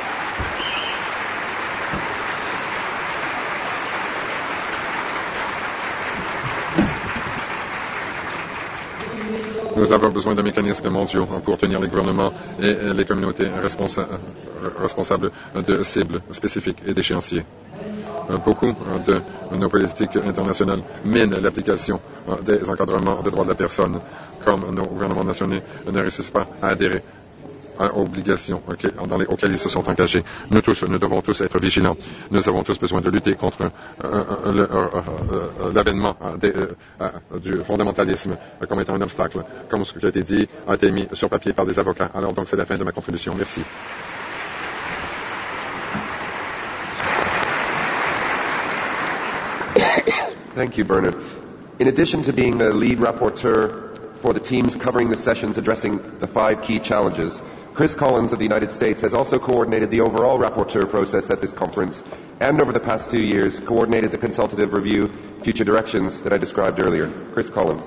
Nous avons besoin de mécanismes mondiaux pour tenir les gouvernements et les communautés responsables de cibles spécifiques et d'échéanciers. Beaucoup de nos politiques internationales minent l'application des encadrements des droits de la personne, comme nos gouvernements nationaux ne réussissent pas à adhérer à obligations auxquelles ils se sont engagés. Nous devons tous être vigilants. Nous avons tous besoin de lutter contre l'avènement du fondamentalisme comme étant un obstacle. Comme ce qui a été dit, a été mis sur papier par des avocats. Alors donc c'est la fin de ma contribution. Merci. Thank you, Bernard. In addition to being the lead rapporteur for the teams covering the sessions addressing the 5 key challenges, Chris Collins of the United States has also coordinated the overall rapporteur process at this conference and over the past 2 years coordinated the consultative review future directions that I described earlier. Chris Collins.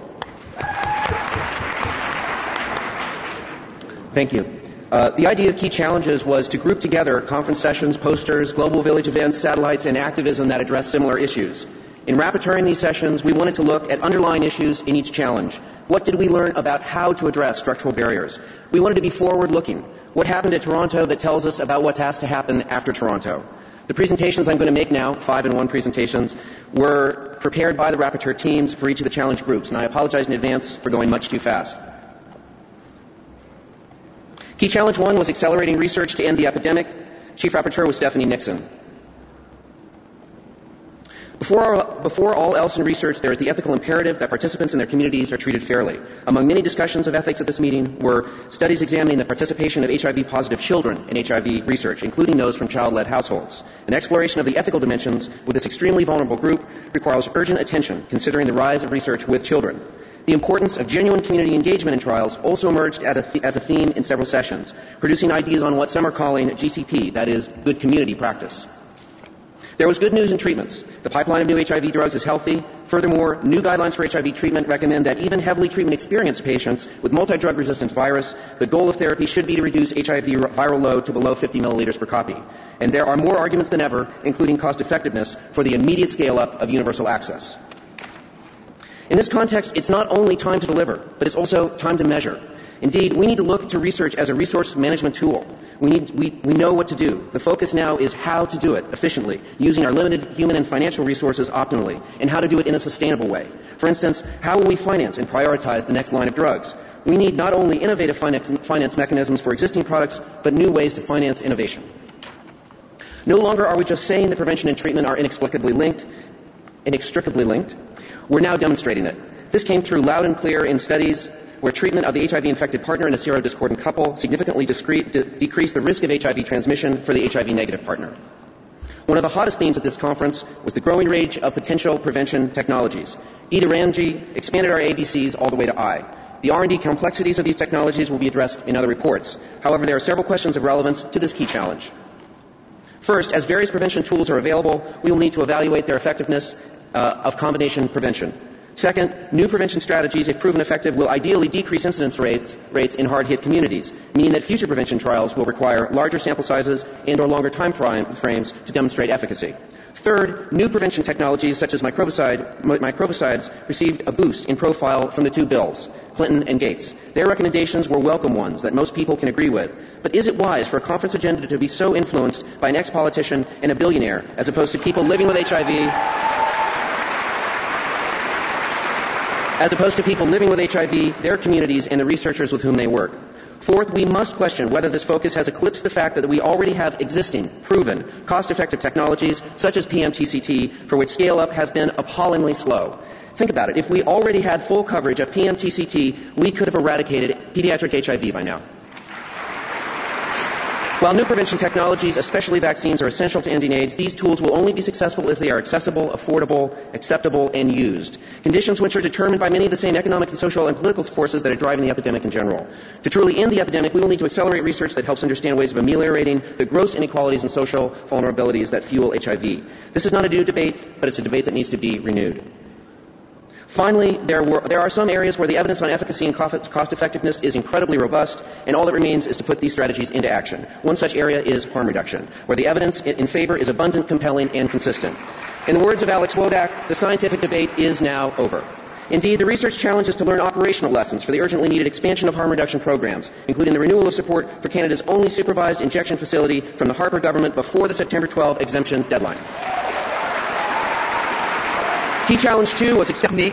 Thank you. The idea of key challenges was to group together conference sessions, posters, global village events, satellites, and activism that address similar issues. In rapporteuring these sessions, we wanted to look at underlying issues in each challenge. What did we learn about how to address structural barriers? We wanted to be forward-looking. What happened at Toronto that tells us about what has to happen after Toronto? The presentations I'm going to make now, 5-in-1 presentations, were prepared by the rapporteur teams for each of the challenge groups, and I apologize in advance for going much too fast. Key Challenge 1 was accelerating research to end the epidemic. Chief Rapporteur was Stephanie Nixon. Before all else in research, there is the ethical imperative that participants in their communities are treated fairly. Among many discussions of ethics at this meeting were studies examining the participation of HIV-positive children in HIV research, including those from child-led households. An exploration of the ethical dimensions with this extremely vulnerable group requires urgent attention, considering the rise of research with children. The importance of genuine community engagement in trials also emerged as a theme in several sessions, producing ideas on what some are calling GCP, that is, good community practice. There was good news in treatments. The pipeline of new HIV drugs is healthy. Furthermore, new guidelines for HIV treatment recommend that even heavily treatment-experienced patients with multi-drug-resistant virus, the goal of therapy should be to reduce HIV viral load to below 50 milliliters per copy. And there are more arguments than ever, including cost-effectiveness, for the immediate scale-up of universal access. In this context, it's not only time to deliver, but it's also time to measure. Indeed, we need to look to research as a resource management tool. We know what to do. The focus now is how to do it efficiently, using our limited human and financial resources optimally, and how to do it in a sustainable way. For instance, how will we finance and prioritize the next line of drugs? We need not only innovative finance mechanisms for existing products, but new ways to finance innovation. No longer are we just saying that prevention and treatment are inextricably linked. We're now demonstrating it. This came through loud and clear in studies where treatment of the HIV-infected partner in a serodiscordant couple significantly decreased the risk of HIV transmission for the HIV-negative partner. One of the hottest themes at this conference was the growing range of potential prevention technologies. Ida Ramji expanded our ABCs all the way to I. The R&D complexities of these technologies will be addressed in other reports. However, there are several questions of relevance to this key challenge. First, as various prevention tools are available, we will need to evaluate their effectiveness of combination prevention. Second, new prevention strategies, if proven effective, will ideally decrease incidence rates in hard-hit communities, meaning that future prevention trials will require larger sample sizes and/or longer time frames to demonstrate efficacy. Third, new prevention technologies such as microbicides received a boost in profile from the two bills, Clinton and Gates. Their recommendations were welcome ones that most people can agree with. But is it wise for a conference agenda to be so influenced by an ex-politician and a billionaire as opposed to people living with HIV? As opposed to people living with HIV, their communities, and the researchers with whom they work. Fourth, we must question whether this focus has eclipsed the fact that we already have existing, proven, cost-effective technologies such as PMTCT, for which scale-up has been appallingly slow. Think about it. If we already had full coverage of PMTCT, we could have eradicated pediatric HIV by now. While new prevention technologies, especially vaccines, are essential to ending AIDS, these tools will only be successful if they are accessible, affordable, acceptable, and used. Conditions which are determined by many of the same economic and social and political forces that are driving the epidemic in general. To truly end the epidemic, we will need to accelerate research that helps understand ways of ameliorating the gross inequalities and social vulnerabilities that fuel HIV. This is not a new debate, but it's a debate that needs to be renewed. Finally, there are some areas where the evidence on efficacy and cost effectiveness is incredibly robust, and all that remains is to put these strategies into action. One such area is harm reduction, where the evidence in favor is abundant, compelling, and consistent. In the words of Alex Wodak, the scientific debate is now over. Indeed, the research challenge is to learn operational lessons for the urgently needed expansion of harm reduction programs, including the renewal of support for Canada's only supervised injection facility from the Harper government before the September 12 exemption deadline. Key challenge 2 was expanded.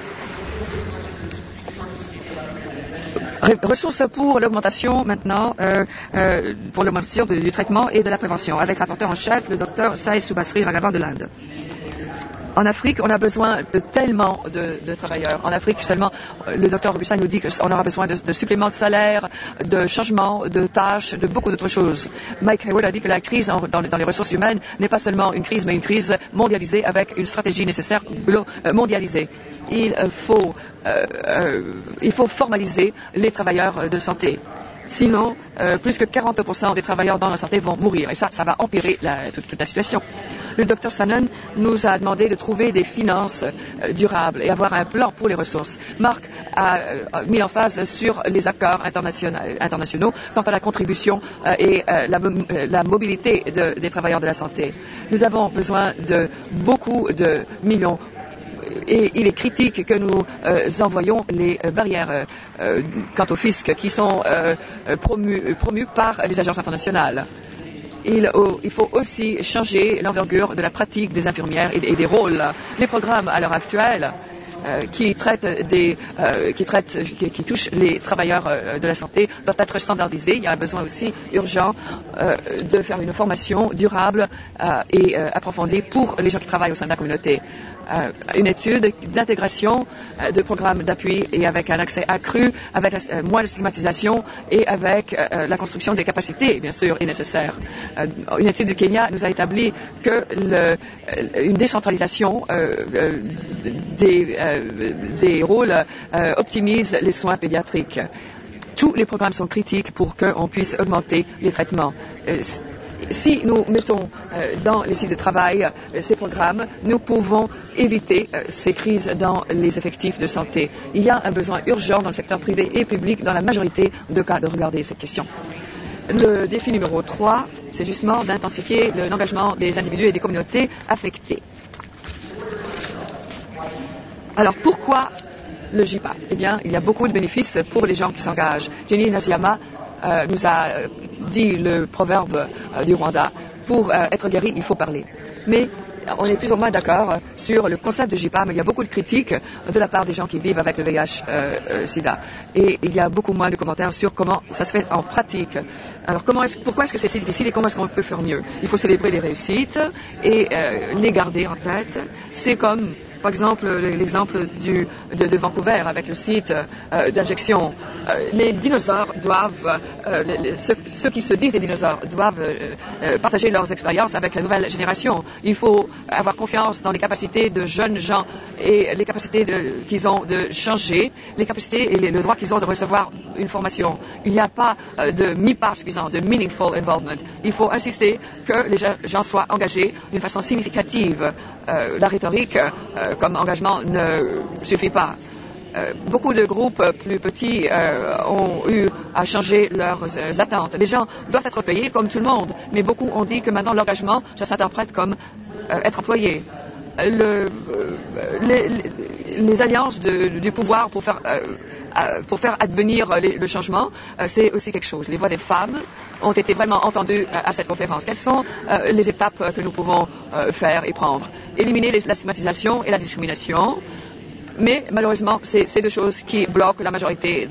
Ressources pour l'augmentation maintenant, pour l'augmentation du traitement et de la prévention, avec rapporteur en chef, le docteur Saïd Subasri Raghavan de l'Inde. En Afrique, on a besoin de tellement de travailleurs. En Afrique, seulement, le docteur Augustin nous dit qu'on aura besoin de suppléments de salaire, de changements de tâches, de beaucoup d'autres choses. Mike Hayward a dit que la crise dans les ressources humaines n'est pas seulement une crise, mais une crise mondialisée avec une stratégie nécessaire mondialisée. Il faut formaliser les travailleurs de santé. Sinon, plus que 40% des travailleurs dans la santé vont mourir. Et ça va empirer toute la situation. Le Dr Sanon nous a demandé de trouver des finances durables et avoir un plan pour les ressources. Marc a mis l'emphase sur les accords internationaux quant à la contribution et la mobilité des travailleurs de la santé. Nous avons besoin de beaucoup de millions. Et il est critique que nous envoyons les barrières quant au fisc qui sont promues par les agences internationales. Il faut aussi changer l'envergure de la pratique des infirmières et des rôles. Les programmes à l'heure actuelle qui touchent les travailleurs de la santé doivent être standardisés. Il y a un besoin aussi urgent de faire une formation durable et approfondie pour les gens qui travaillent au sein de la communauté. Une étude d'intégration de programmes d'appui et avec un accès accru, avec moins de stigmatisation et avec la construction des capacités, bien sûr, est nécessaire. Une étude du Kenya nous a établi que une décentralisation des rôles optimise les soins pédiatriques. Tous les programmes sont critiques pour qu'on puisse augmenter les traitements. Si nous mettons dans les sites de travail ces programmes, nous pouvons éviter ces crises dans les effectifs de santé. Il y a un besoin urgent dans le secteur privé et public, dans la majorité de cas, de regarder cette question. Le défi numéro 3, c'est justement d'intensifier l'engagement des individus et des communautés affectées. Alors pourquoi le JIPA? Eh bien, il y a beaucoup de bénéfices pour les gens qui s'engagent. Jenny Naziyama nous a dit le proverbe du Rwanda, pour être guéri, il faut parler. Mais on est plus ou moins d'accord sur le concept de JIPA, mais il y a beaucoup de critiques de la part des gens qui vivent avec le VIH-Sida. Et il y a beaucoup moins de commentaires sur comment ça se fait en pratique. Alors pourquoi est-ce que c'est si difficile et comment est-ce qu'on peut faire mieux? Il faut célébrer les réussites et les garder en tête. C'est comme, par exemple, l'exemple de Vancouver avec le site d'injection. Les dinosaures doivent, ceux qui se disent des dinosaures doivent partager leurs expériences avec la nouvelle génération. Il faut avoir confiance dans les capacités de jeunes gens et les capacités qu'ils ont de changer, les capacités et le droit qu'ils ont de recevoir une formation. Il n'y a pas de mi-part suffisant, de meaningful involvement. Il faut insister que les gens soient engagés d'une façon significative. La rhétorique comme engagement ne suffit pas. Beaucoup de groupes plus petits ont eu à changer leurs attentes. Les gens doivent être payés comme tout le monde, mais beaucoup ont dit que maintenant l'engagement, ça s'interprète comme être employé. Les alliances du pouvoir pour faire advenir le changement, c'est aussi quelque chose. Les voix des femmes ont été vraiment entendues à cette conférence. Quelles sont les étapes que nous pouvons faire et prendre? Éliminer la stigmatisation et la discrimination. Mais malheureusement, c'est deux choses qui bloquent la majorité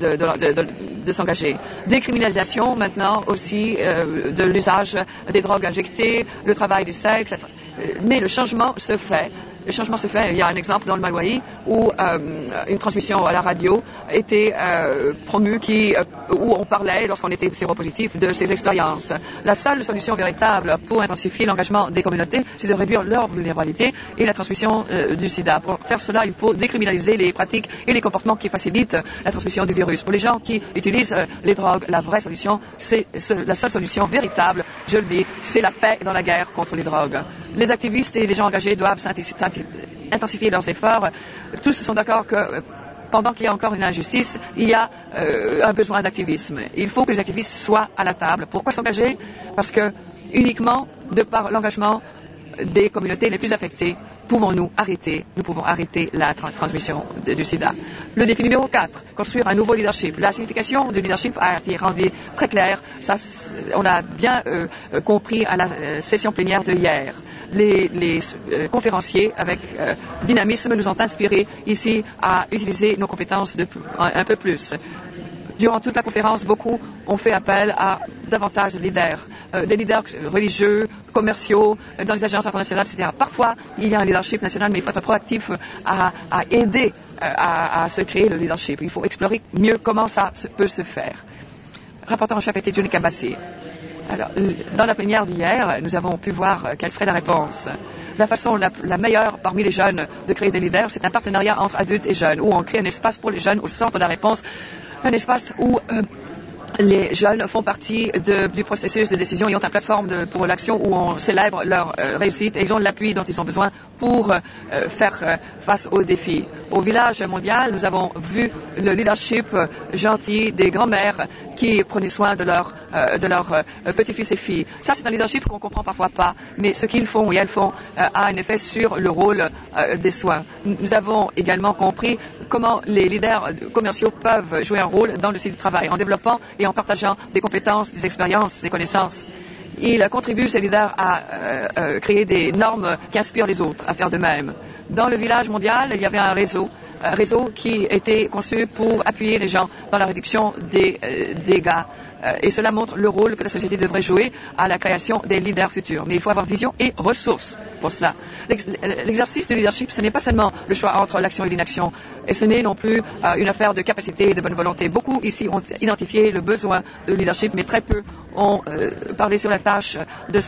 de s'engager. Décriminalisation maintenant aussi de l'usage des drogues injectées, le travail du sexe, etc. Mais le changement se fait. Le changement se fait. Il y a un exemple dans le Malawi où une transmission à la radio était promue où on parlait, lorsqu'on était séropositif, de ces expériences. La seule solution véritable pour intensifier l'engagement des communautés, c'est de réduire leur vulnérabilité et la transmission du sida. Pour faire cela, il faut décriminaliser les pratiques et les comportements qui facilitent la transmission du virus. Pour les gens qui utilisent les drogues, la vraie solution, la seule solution véritable, je le dis, c'est la paix dans la guerre contre les drogues. Les activistes et les gens engagés doivent intensifier leurs efforts. Tous sont d'accord que pendant qu'il y a encore une injustice, il y a un besoin d'activisme. Il faut que les activistes soient à la table. Pourquoi s'engager? Parce que uniquement de par l'engagement des communautés les plus affectées, nous pouvons arrêter la transmission du sida. Le défi numéro 4, construire un nouveau leadership. La signification du leadership a été rendue très claire. Ça, on a bien compris à la session plénière de hier. Les conférenciers, avec dynamisme, nous ont inspirés ici à utiliser nos compétences un peu plus. Durant toute la conférence, beaucoup ont fait appel à davantage de leaders, des leaders religieux, commerciaux, dans les agences internationales, etc. Parfois, il y a un leadership national, mais il faut être proactif à aider à se créer le leadership. Il faut explorer mieux comment ça peut se faire. Rapporteur en chef était Johnny Kabassi. Alors, dans la plénière d'hier, nous avons pu voir quelle serait la réponse. La façon la meilleure parmi les jeunes de créer des leaders, c'est un partenariat entre adultes et jeunes, où on crée un espace pour les jeunes au centre de la réponse, un espace où les jeunes font partie du processus de décision. Ils ont une plateforme pour l'action où on célèbre leur réussite et ils ont l'appui dont ils ont besoin pour faire face aux défis. Au village mondial, nous avons vu le leadership gentil des grands-mères qui prenaient soin de leurs petits-fils et filles. Ça, c'est un leadership qu'on comprend parfois pas, mais ce qu'ils font et elles font a un effet sur le rôle des soins. Nous avons également compris comment les leaders commerciaux peuvent jouer un rôle dans le site du travail, en développant et en partageant des compétences, des expériences, des connaissances. Ils contribuent, ces leaders, à créer des normes qui inspirent les autres à faire de même. Dans le village mondial, il y avait un réseau qui était conçu pour appuyer les gens dans la réduction des dégâts. Et cela montre le rôle que la société devrait jouer à la création des leaders futurs. Mais il faut avoir vision et ressources pour cela. L'exercice du leadership, ce n'est pas seulement le choix entre l'action et l'inaction. Et ce n'est non plus une affaire de capacité et de bonne volonté. Beaucoup ici ont identifié le besoin de leadership, mais très peu ont parlé sur la tâche de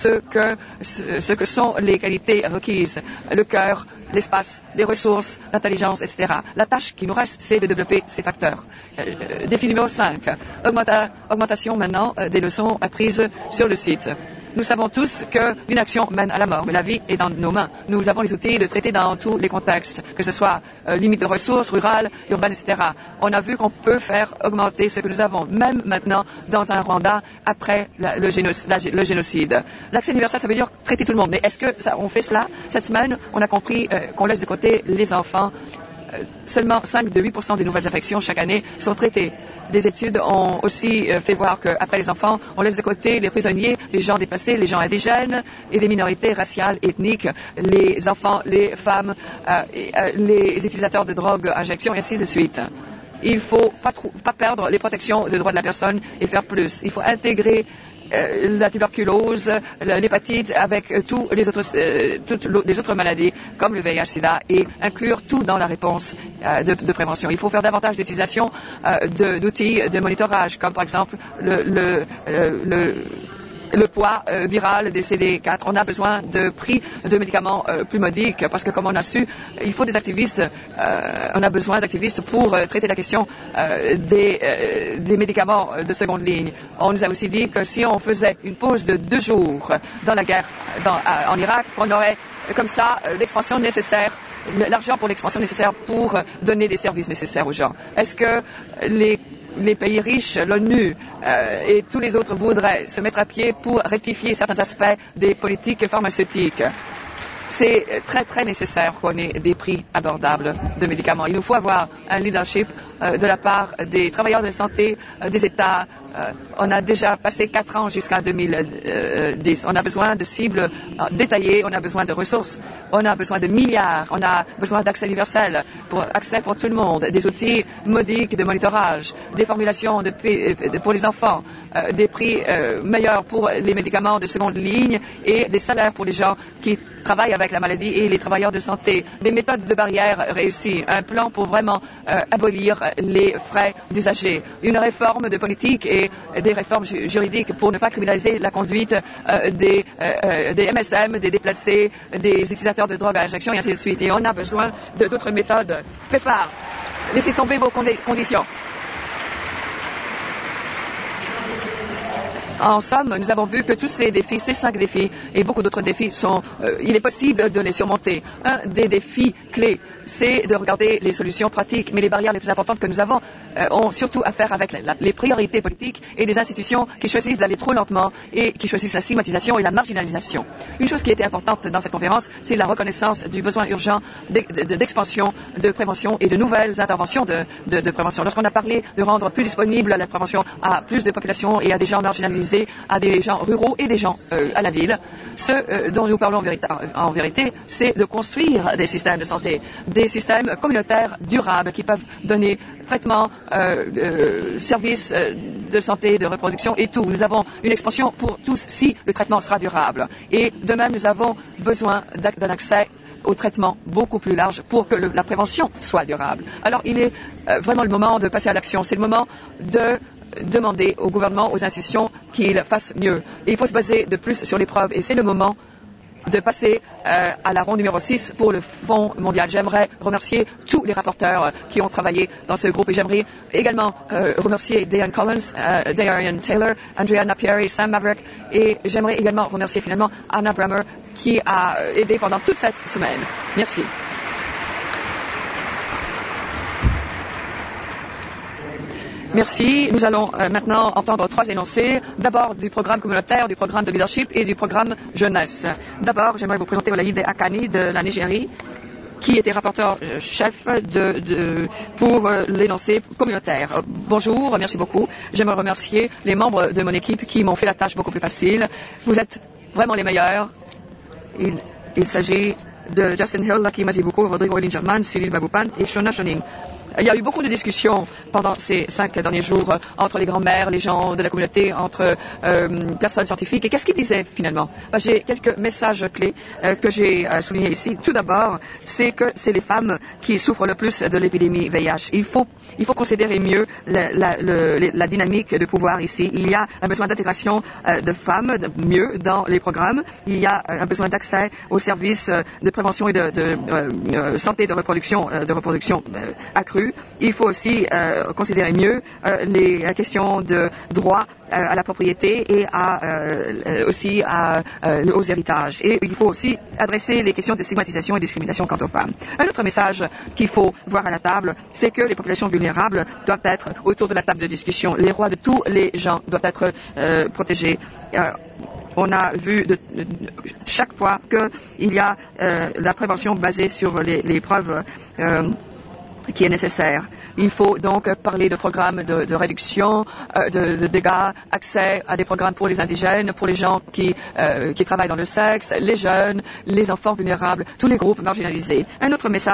ce que sont les qualités requises. Le cœur, l'espace, les ressources, l'intelligence, etc. La tâche qui nous reste, c'est de développer ces facteurs. Défi numéro 5. Augmentation maintenant des leçons apprises sur le site. Nous savons tous que l'inaction mène à la mort, mais la vie est dans nos mains. Nous avons les outils de traiter dans tous les contextes, que ce soit limite de ressources, rurales, urbaines, etc. On a vu qu'on peut faire augmenter ce que nous avons, même maintenant dans un Rwanda après le génocide. L'accès universel, ça veut dire traiter tout le monde. Mais est-ce que on fait cela? Cette semaine, on a compris qu'on laisse de côté les enfants. Seulement 5 de 8% des nouvelles infections chaque année sont traitées. Des études ont aussi fait voir qu'après les enfants, on laisse de côté les prisonniers, les gens déplacés, les gens indigènes et les minorités raciales, ethniques, les enfants, les femmes, les utilisateurs de drogues, injections et ainsi de suite. Il ne faut pas perdre les protections de droits de la personne et faire plus. Il faut intégrer la tuberculose, l'hépatite avec toutes les autres maladies comme le VIH/SIDA et inclure tout dans la réponse de prévention. Il faut faire davantage d'utilisation le poids viral des CD4. On a besoin de prix de médicaments plus modiques parce que, comme on a su, il faut des activistes. On a besoin d'activistes pour traiter la question des médicaments de seconde ligne. On nous a aussi dit que si on faisait une pause de 2 jours dans la guerre en Irak, on aurait comme ça l'expansion nécessaire, l'argent pour l'expansion nécessaire pour donner des services nécessaires aux gens. Est-ce que les pays riches, l'ONU et tous les autres voudraient se mettre à pied pour rectifier certains aspects des politiques pharmaceutiques? C'est très très nécessaire qu'on ait des prix abordables de médicaments. Il nous faut avoir un leadership de la part des travailleurs de la santé, des États. On a déjà passé 4 ans jusqu'en 2010. On a besoin de cibles détaillées, on a besoin de ressources, on a besoin de milliards, on a besoin d'accès universel, accès pour tout le monde, des outils modiques de monitorage, des formulations pour les enfants, des prix meilleurs pour les médicaments de seconde ligne et des salaires pour les gens qui travaillent avec la maladie et les travailleurs de santé, des méthodes de barrière réussies, un plan pour vraiment abolir les frais d'usagers, une réforme de politique et des réformes juridiques pour ne pas criminaliser la conduite des MSM, des déplacés, des utilisateurs de drogues à injection et ainsi de suite. Et on a besoin d'autres méthodes. Prépare, laissez tomber vos conditions. En somme, nous avons vu que tous ces défis, ces 5 défis et beaucoup d'autres défis il est possible de les surmonter. Un des défis clés, c'est de regarder les solutions pratiques, mais les barrières les plus importantes que nous avons ont surtout à faire avec les priorités politiques et des institutions qui choisissent d'aller trop lentement et qui choisissent la stigmatisation et la marginalisation. Une chose qui était importante dans cette conférence, c'est la reconnaissance du besoin urgent d'expansion, de prévention et de nouvelles interventions de prévention. Lorsqu'on a parlé de rendre plus disponible la prévention à plus de populations et à des gens marginalisés, à des gens ruraux et des gens à la ville, ce dont nous parlons en vérité, c'est de construire des systèmes de santé, des systèmes communautaires durables qui peuvent donner traitement, services de santé, de reproduction et tout. Nous avons une expansion pour tous si le traitement sera durable. Et de même, nous avons besoin d'un accès au traitement beaucoup plus large pour que la prévention soit durable. Alors, il est vraiment le moment de passer à l'action. C'est le moment de demander au gouvernement, aux institutions qu'ils fassent mieux. Et il faut se baser de plus sur les preuves. Et c'est le moment de passer à la ronde numéro 6 pour le Fonds mondial. J'aimerais remercier tous les rapporteurs qui ont travaillé dans ce groupe et j'aimerais également remercier Diane Collins, Diane Taylor, Andrea Napieri, Sam Maverick et j'aimerais également remercier finalement Anna Bremer qui a aidé pendant toute cette semaine. Merci. Merci. Nous allons maintenant entendre 3 énoncés. D'abord du programme communautaire, du programme de leadership et du programme jeunesse. D'abord, j'aimerais vous présenter Olaïde Akani de la Nigerie, qui était rapporteur chef pour l'énoncé communautaire. Bonjour, merci beaucoup. J'aimerais remercier les membres de mon équipe qui m'ont fait la tâche beaucoup plus facile. Vous êtes vraiment les meilleurs. Il s'agit de Justin Hill, Lucky Mazibuko, Rodrigo Elingerman, Cyril Baboupan et Shona Shoning. Il y a eu beaucoup de discussions pendant ces 5 derniers jours entre les grands-mères, les gens de la communauté, entre personnes scientifiques. Et qu'est-ce qu'ils disaient finalement? J'ai quelques messages clés que j'ai soulignés ici. Tout d'abord, c'est que c'est les femmes qui souffrent le plus de l'épidémie VIH. Il faut considérer mieux la dynamique de pouvoir ici. Il y a un besoin d'intégration de femmes mieux dans les programmes. Il y a un besoin d'accès aux services de prévention et de santé de reproduction accrue. Il faut aussi considérer mieux les questions de droit à la propriété et aussi aux héritages. Et il faut aussi adresser les questions de stigmatisation et de discrimination quant aux femmes. Un autre message qu'il faut voir à la table, c'est que les populations vulnérables doivent être autour de la table de discussion. Les droits de tous les gens doivent être protégés. On a vu chaque fois qu'il y a la prévention basée sur les preuves qui est nécessaire. Il faut donc parler de programmes de réduction de dégâts, accès à des programmes pour les indigènes, pour les gens qui travaillent dans le sexe, les jeunes, les enfants vulnérables, tous les groupes marginalisés. Un autre message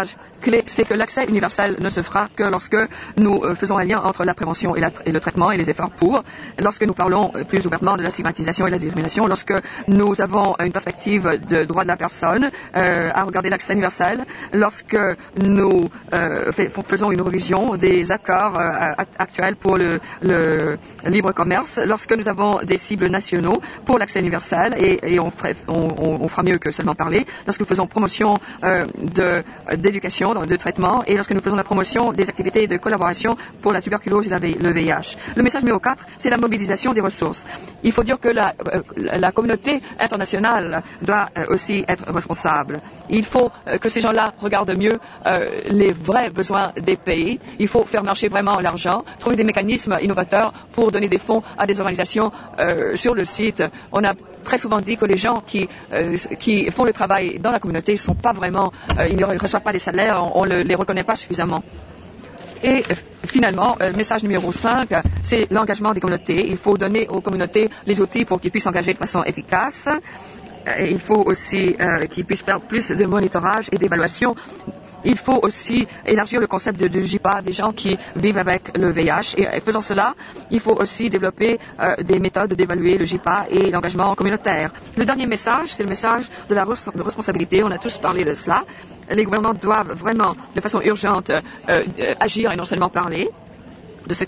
clé, c'est que l'accès universel ne se fera que lorsque nous faisons un lien entre la prévention et le traitement et les efforts lorsque nous parlons plus ouvertement de la stigmatisation et de la discrimination, lorsque nous avons une perspective de droit de la personne à regarder l'accès universel, lorsque nous faisons une révision des accords actuels pour le libre commerce, lorsque nous avons des cibles nationaux pour l'accès universel et on fera mieux que seulement parler, lorsque nous faisons promotion d'éducation, de traitement et lorsque nous faisons la promotion des activités de collaboration pour la tuberculose et le VIH. Le message numéro 4, c'est la mobilisation des ressources. Il faut dire que la communauté internationale doit aussi être responsable. Il faut que ces gens-là regardent mieux les vrais besoins des pays. Il faut faire marcher vraiment l'argent, trouver des mécanismes innovateurs pour donner des fonds à des organisations sur le site. On a très souvent dit que les gens qui font le travail dans la communauté ne sont pas vraiment, ils ne reçoivent pas des salaires, on ne les reconnaît pas suffisamment. Et finalement, message numéro 5, c'est l'engagement des communautés. Il faut donner aux communautés les outils pour qu'ils puissent s'engager de façon efficace. Il faut aussi qu'ils puissent faire plus de monitorage et d'évaluation. Il faut aussi élargir le concept de JIPA, des gens qui vivent avec le VIH. Et faisant cela, il faut aussi développer des méthodes d'évaluer le JIPA et l'engagement communautaire. Le dernier message, c'est le message de la responsabilité. On a tous parlé de cela. Les gouvernements doivent vraiment, de façon urgente, agir et non seulement parler de ce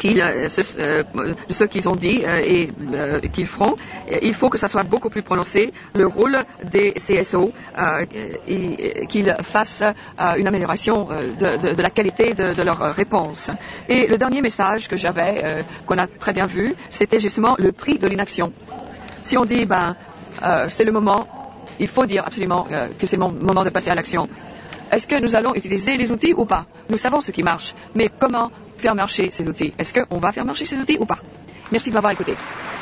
qu'ils ont dit et qu'ils feront. Il faut que ça soit beaucoup plus prononcé, le rôle des CSO, qu'ils fassent une amélioration de la qualité de leurs réponses. Et le dernier message que j'avais, qu'on a très bien vu, c'était justement le prix de l'inaction. Si on dit, c'est le moment, il faut dire absolument que c'est le moment de passer à l'action. Est-ce que nous allons utiliser les outils ou pas? Nous savons ce qui marche, mais comment faire marcher ces outils? Est-ce qu'on va faire marcher ces outils ou pas? Merci de m'avoir écouté.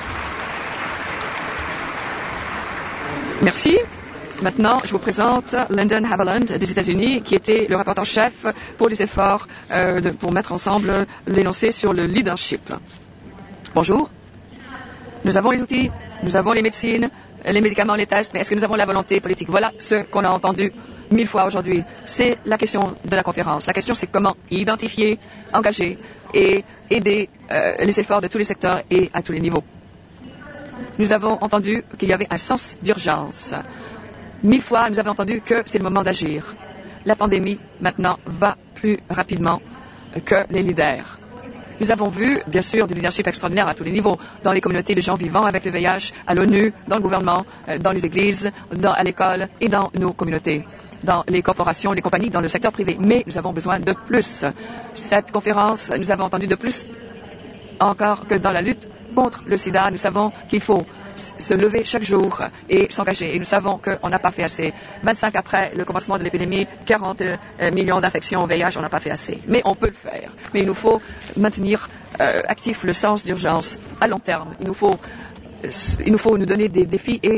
Merci. Maintenant, je vous présente Lyndon Haviland des États-Unis, qui était le rapporteur-chef pour les efforts pour mettre ensemble l'énoncé sur le leadership. Bonjour. Nous avons les outils, nous avons les médecines, les médicaments, les tests, mais est-ce que nous avons la volonté politique? Voilà ce qu'on a entendu 1000 fois aujourd'hui. C'est la question de la conférence. La question, c'est comment identifier, engager et aider les efforts de tous les secteurs et à tous les niveaux. Nous avons entendu qu'il y avait un sens d'urgence. 1000 fois, nous avons entendu que c'est le moment d'agir. La pandémie, maintenant, va plus rapidement que les leaders. Nous avons vu, bien sûr, du leadership extraordinaire à tous les niveaux, dans les communautés de gens vivant avec le VIH, à l'ONU, dans le gouvernement, dans les églises, à l'école et dans nos communautés, dans les corporations, les compagnies, dans le secteur privé. Mais nous avons besoin de plus. Cette conférence, nous avons entendu de plus encore que dans la lutte contre le sida. Nous savons qu'il faut se lever chaque jour et s'engager. Et nous savons qu'on n'a pas fait assez. 25 après le commencement de l'épidémie, 40 millions d'infections au VIH, on n'a pas fait assez. Mais on peut le faire. Mais il nous faut maintenir actif le sens d'urgence à long terme. Il nous faut nous donner des défis et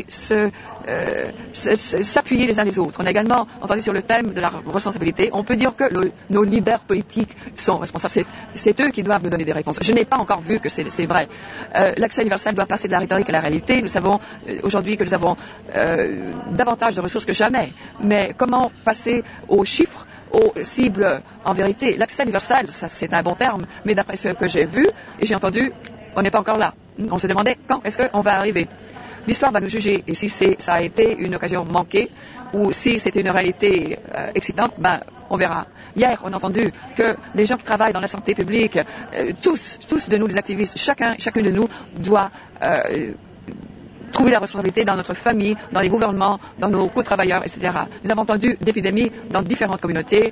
s'appuyer les uns les autres. On a également entendu sur le thème de la responsabilité. On peut dire que nos leaders politiques sont responsables. C'est eux qui doivent nous donner des réponses. Je n'ai pas encore vu que c'est vrai. L'accès universel doit passer de la rhétorique à la réalité. Nous savons aujourd'hui que nous avons davantage de ressources que jamais. Mais comment passer aux chiffres, aux cibles en vérité? L'accès universel, ça c'est un bon terme, mais d'après ce que j'ai vu et j'ai entendu, on n'est pas encore là. On se demandait quand est-ce qu'on va arriver. L'histoire va nous juger. Et si ça a été une occasion manquée ou si c'était une réalité excitante, on verra. Hier, on a entendu que les gens qui travaillent dans la santé publique, tous de nous les activistes, chacun de nous doit trouver la responsabilité dans notre famille, dans les gouvernements, dans nos co-travailleurs, etc. Nous avons entendu d'épidémies dans différentes communautés.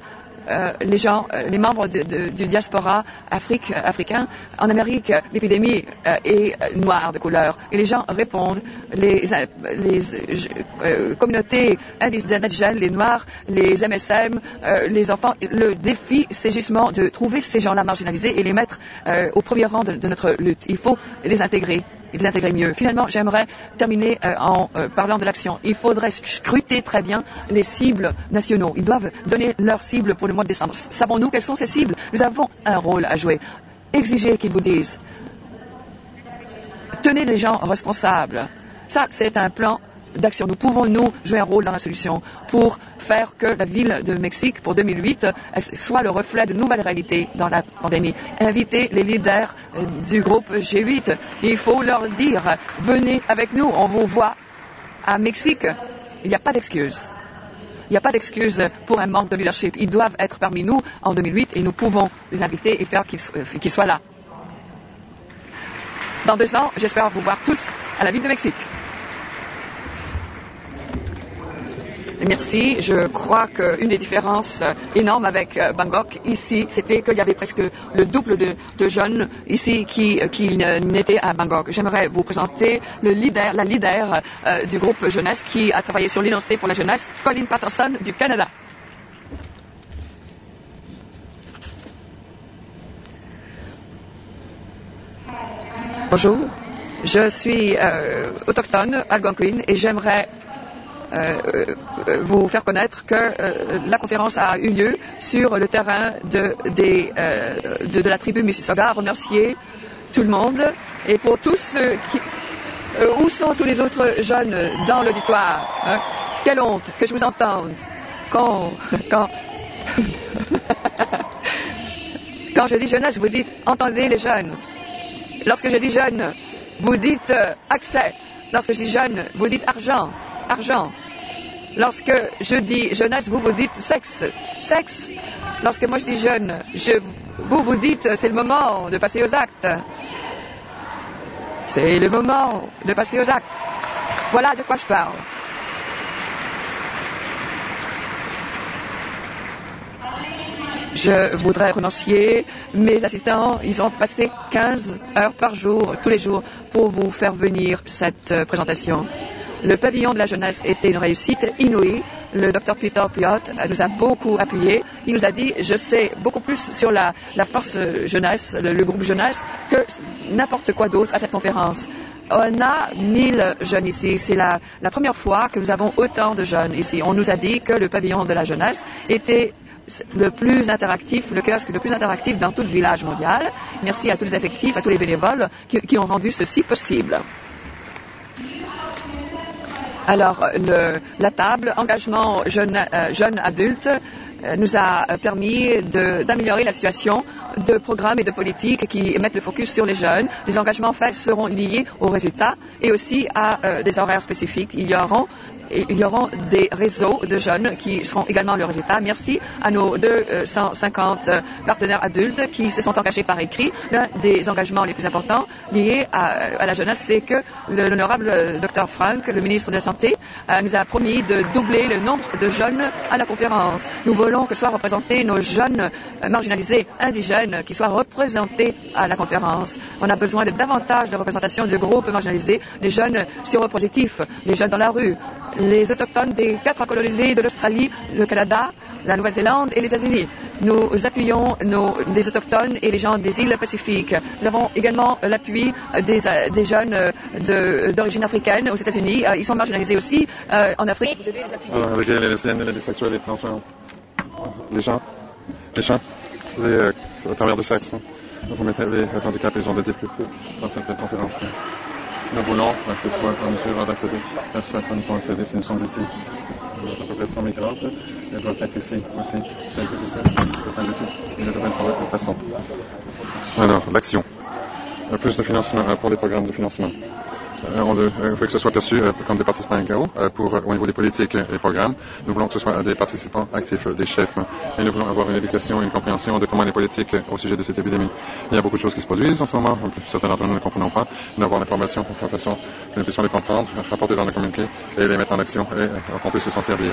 Les membres du diaspora africain, en Amérique, l'épidémie est noire de couleur. Et les gens répondent, les communautés indigènes, les Noirs, les MSM, les enfants. Le défi, c'est justement de trouver ces gens-là marginalisés et les mettre au premier rang de notre lutte. Il faut les intégrer mieux. Finalement, j'aimerais terminer en parlant de l'action. Il faudrait scruter très bien les cibles nationaux. Ils doivent donner leurs cibles pour le mois de décembre. Savons-nous quelles sont ces cibles? Nous avons un rôle à jouer. Exigez qu'ils vous disent. Tenez les gens responsables. Ça, c'est un plan d'action. Nous pouvons, nous, jouer un rôle dans la solution pour faire que la ville de Mexique, pour 2008, soit le reflet de nouvelles réalités dans la pandémie. Inviter les leaders du groupe G8. Il faut leur dire, venez avec nous, on vous voit à Mexique. Il n'y a pas d'excuse. Il n'y a pas d'excuse pour un manque de leadership. Ils doivent être parmi nous en 2008 et nous pouvons les inviter et faire qu'ils soient là. Dans 2 ans, j'espère vous voir tous à la ville de Mexique. Merci. Je crois qu'une des différences énormes avec Bangkok ici, c'était qu'il y avait presque le double de jeunes ici qui n'étaient à Bangkok. J'aimerais vous présenter la leader du groupe jeunesse qui a travaillé sur l'énoncé pour la jeunesse, Colleen Patterson du Canada. Bonjour, je suis autochtone algonquin et j'aimerais vous faire connaître que la conférence a eu lieu sur le terrain de la tribu Mississauga. Remercier tout le monde et pour tous où sont tous les autres jeunes dans l'auditoire, hein? Quelle honte que je vous entende quand je dis jeunesse, vous dites entendez les jeunes. Lorsque je dis jeune, vous dites accès. Lorsque je dis jeune, vous dites argent. Lorsque je dis jeunesse, vous dites sexe. Lorsque moi je dis jeune, vous dites c'est le moment de passer aux actes. C'est le moment de passer aux actes. Voilà de quoi je parle. Je voudrais remercier mes assistants. Ils ont passé 15 heures par jour, tous les jours, pour vous faire venir cette présentation. Le pavillon de la jeunesse était une réussite inouïe. Le Dr Peter Piot nous a beaucoup appuyé. Il nous a dit, je sais beaucoup plus sur la force jeunesse, le groupe jeunesse, que n'importe quoi d'autre à cette conférence. On a 1000 jeunes ici. C'est la première fois que nous avons autant de jeunes ici. On nous a dit que le pavillon de la jeunesse était le plus interactif, le kiosque le plus interactif dans tout le village mondial. Merci à tous les effectifs, à tous les bénévoles qui ont rendu ceci possible. Alors, la table engagement jeune adulte nous a permis d'améliorer la situation de programmes et de politiques qui mettent le focus sur les jeunes. Les engagements faits seront liés aux résultats et aussi à des horaires spécifiques. Il y aura des réseaux de jeunes qui seront également le résultat. Merci à nos 250 partenaires adultes qui se sont engagés par écrit. L'un des engagements les plus importants liés à la jeunesse, c'est que l'honorable Dr Frank, le ministre de la Santé, nous a promis de doubler le nombre de jeunes à la conférence. Nous voulons que soient représentés nos jeunes marginalisés, indigènes, qui soient représentés à la conférence. On a besoin de davantage de représentation de groupes marginalisés, les jeunes séropositifs, les jeunes dans la rue, les autochtones des 4 colonisés de l'Australie, le Canada, la Nouvelle-Zélande et les États-Unis. Nous appuyons les autochtones et les gens des îles Pacifiques. Nous avons également l'appui des jeunes d'origine africaine aux États-Unis. Ils sont marginalisés aussi en Afrique. Vous devez les appuyer. Les gays, les lesbiennes, les bisexuels, les transgenres, les gens, les travailleurs de sexe. Vous mettez les handicapés, les gens des députés dans cette conférence. Nous voulons que ce soit en mesure d'accéder à chaque fois qu'on accéder si nous sommes ici. La population migrante, elle doit être ici aussi. C'est difficile, c'est un défi. Il devrait être de toute façon. Alors, l'action. Plus de financement pour les programmes de financement. On veut que ce soit perçu comme des participants égaux au niveau des politiques et programmes. Nous voulons que ce soit des participants actifs, des chefs. Et nous voulons avoir une éducation et une compréhension de comment les politiques au sujet de cette épidémie. Il y a beaucoup de choses qui se produisent en ce moment. Certains d'entre nous ne comprenons pas. Nous avons l'information de façon que nous puissions les comprendre, rapporter dans le communiqué et les mettre en action et qu'on puisse s'en servir.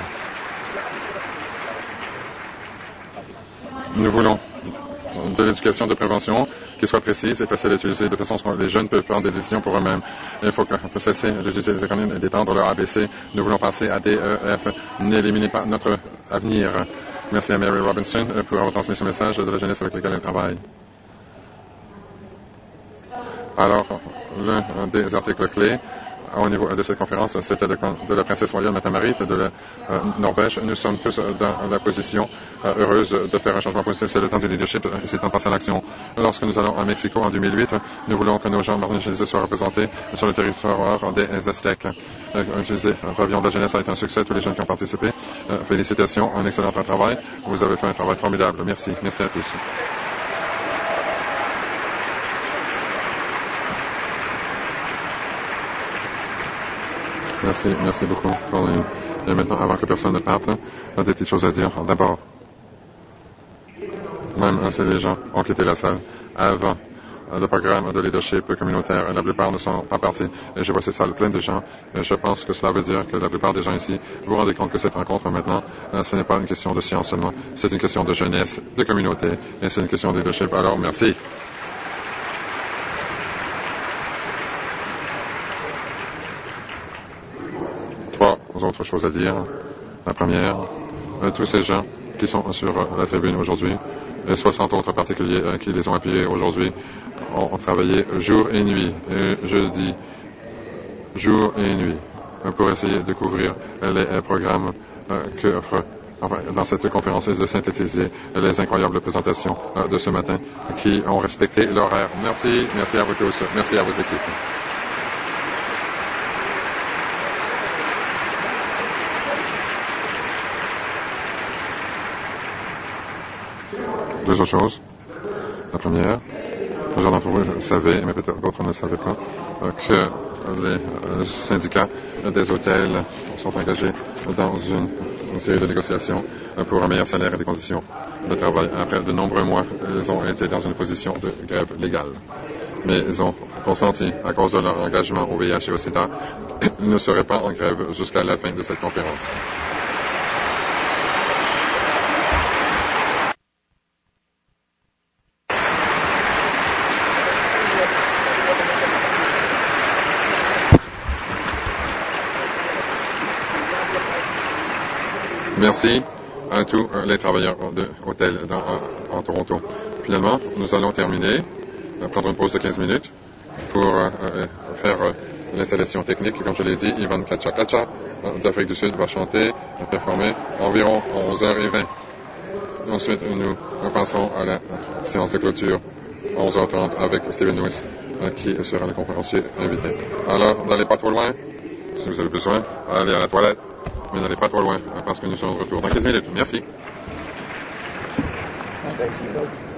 Nous voulons de l'éducation de prévention qui soit précise et facile à utiliser de façon à ce que les jeunes peuvent prendre des décisions pour eux-mêmes. Il faut qu'on puisse cesser d'utiliser les économies et d'étendre leur ABC. Nous voulons passer à DEF. N'éliminez pas notre avenir. Merci à Mary Robinson pour avoir transmis ce message de la jeunesse avec laquelle elle travaille. Alors, l'un des articles clés au niveau de cette conférence, c'était de la princesse royale Mette-Marit de la Norvège. Nous sommes tous dans la position heureuse de faire un changement positif. C'est le temps du leadership et c'est le temps de passer à l'action. Lorsque nous allons à Mexico en 2008, nous voulons que nos gens marginalisés soient représentés sur le territoire des Aztèques. Le pavillon de la jeunesse a été un succès. Tous les jeunes qui ont participé, félicitations, un excellent travail. Vous avez fait un travail formidable. Merci. Merci à tous. Merci beaucoup, Pauline. Et maintenant, avant que personne ne parte, des petites choses à dire. D'abord, même si les gens ont quitté la salle avant le programme de leadership communautaire, la plupart ne sont pas partis. Et je vois cette salle pleine de gens. Et je pense que cela veut dire que la plupart des gens ici, vous vous rendez compte que cette rencontre maintenant, ce n'est pas une question de science seulement, c'est une question de jeunesse, de communauté, et c'est une question de leadership. Alors, merci. Autres choses à dire. La première, tous ces gens qui sont sur la tribune aujourd'hui, et 60 autres particuliers qui les ont appuyés aujourd'hui, ont travaillé jour et nuit, et je dis jour et nuit, pour essayer de couvrir les programmes que offre dans cette conférence et de synthétiser les incroyables présentations de ce matin qui ont respecté l'horaire. Merci à vous tous, merci à vos équipes. Deux autres choses. La première, plusieurs d'entre vous savaient, mais peut-être d'autres ne le savaient pas, que les syndicats des hôtels sont engagés dans une série de négociations pour un meilleur salaire et des conditions de travail. Après de nombreux mois, ils ont été dans une position de grève légale. Mais ils ont consenti, à cause de leur engagement au VIH et au sida, ils ne seraient pas en grève jusqu'à la fin de cette conférence. Merci à tous les travailleurs de hôtel en Toronto. Finalement, nous allons terminer, prendre une pause de 15 minutes pour faire l'installation technique. Comme je l'ai dit, Ivan Kacha d'Afrique du Sud va chanter, performer environ 11h20. Ensuite, nous passerons à la séance de clôture 11h30 avec Stephen Lewis, qui sera le conférencier invité. Alors, n'allez pas trop loin. Si vous avez besoin, allez à la toilette. Mais n'allez pas trop loin, parce que nous sommes de retour dans 15 minutes. Merci.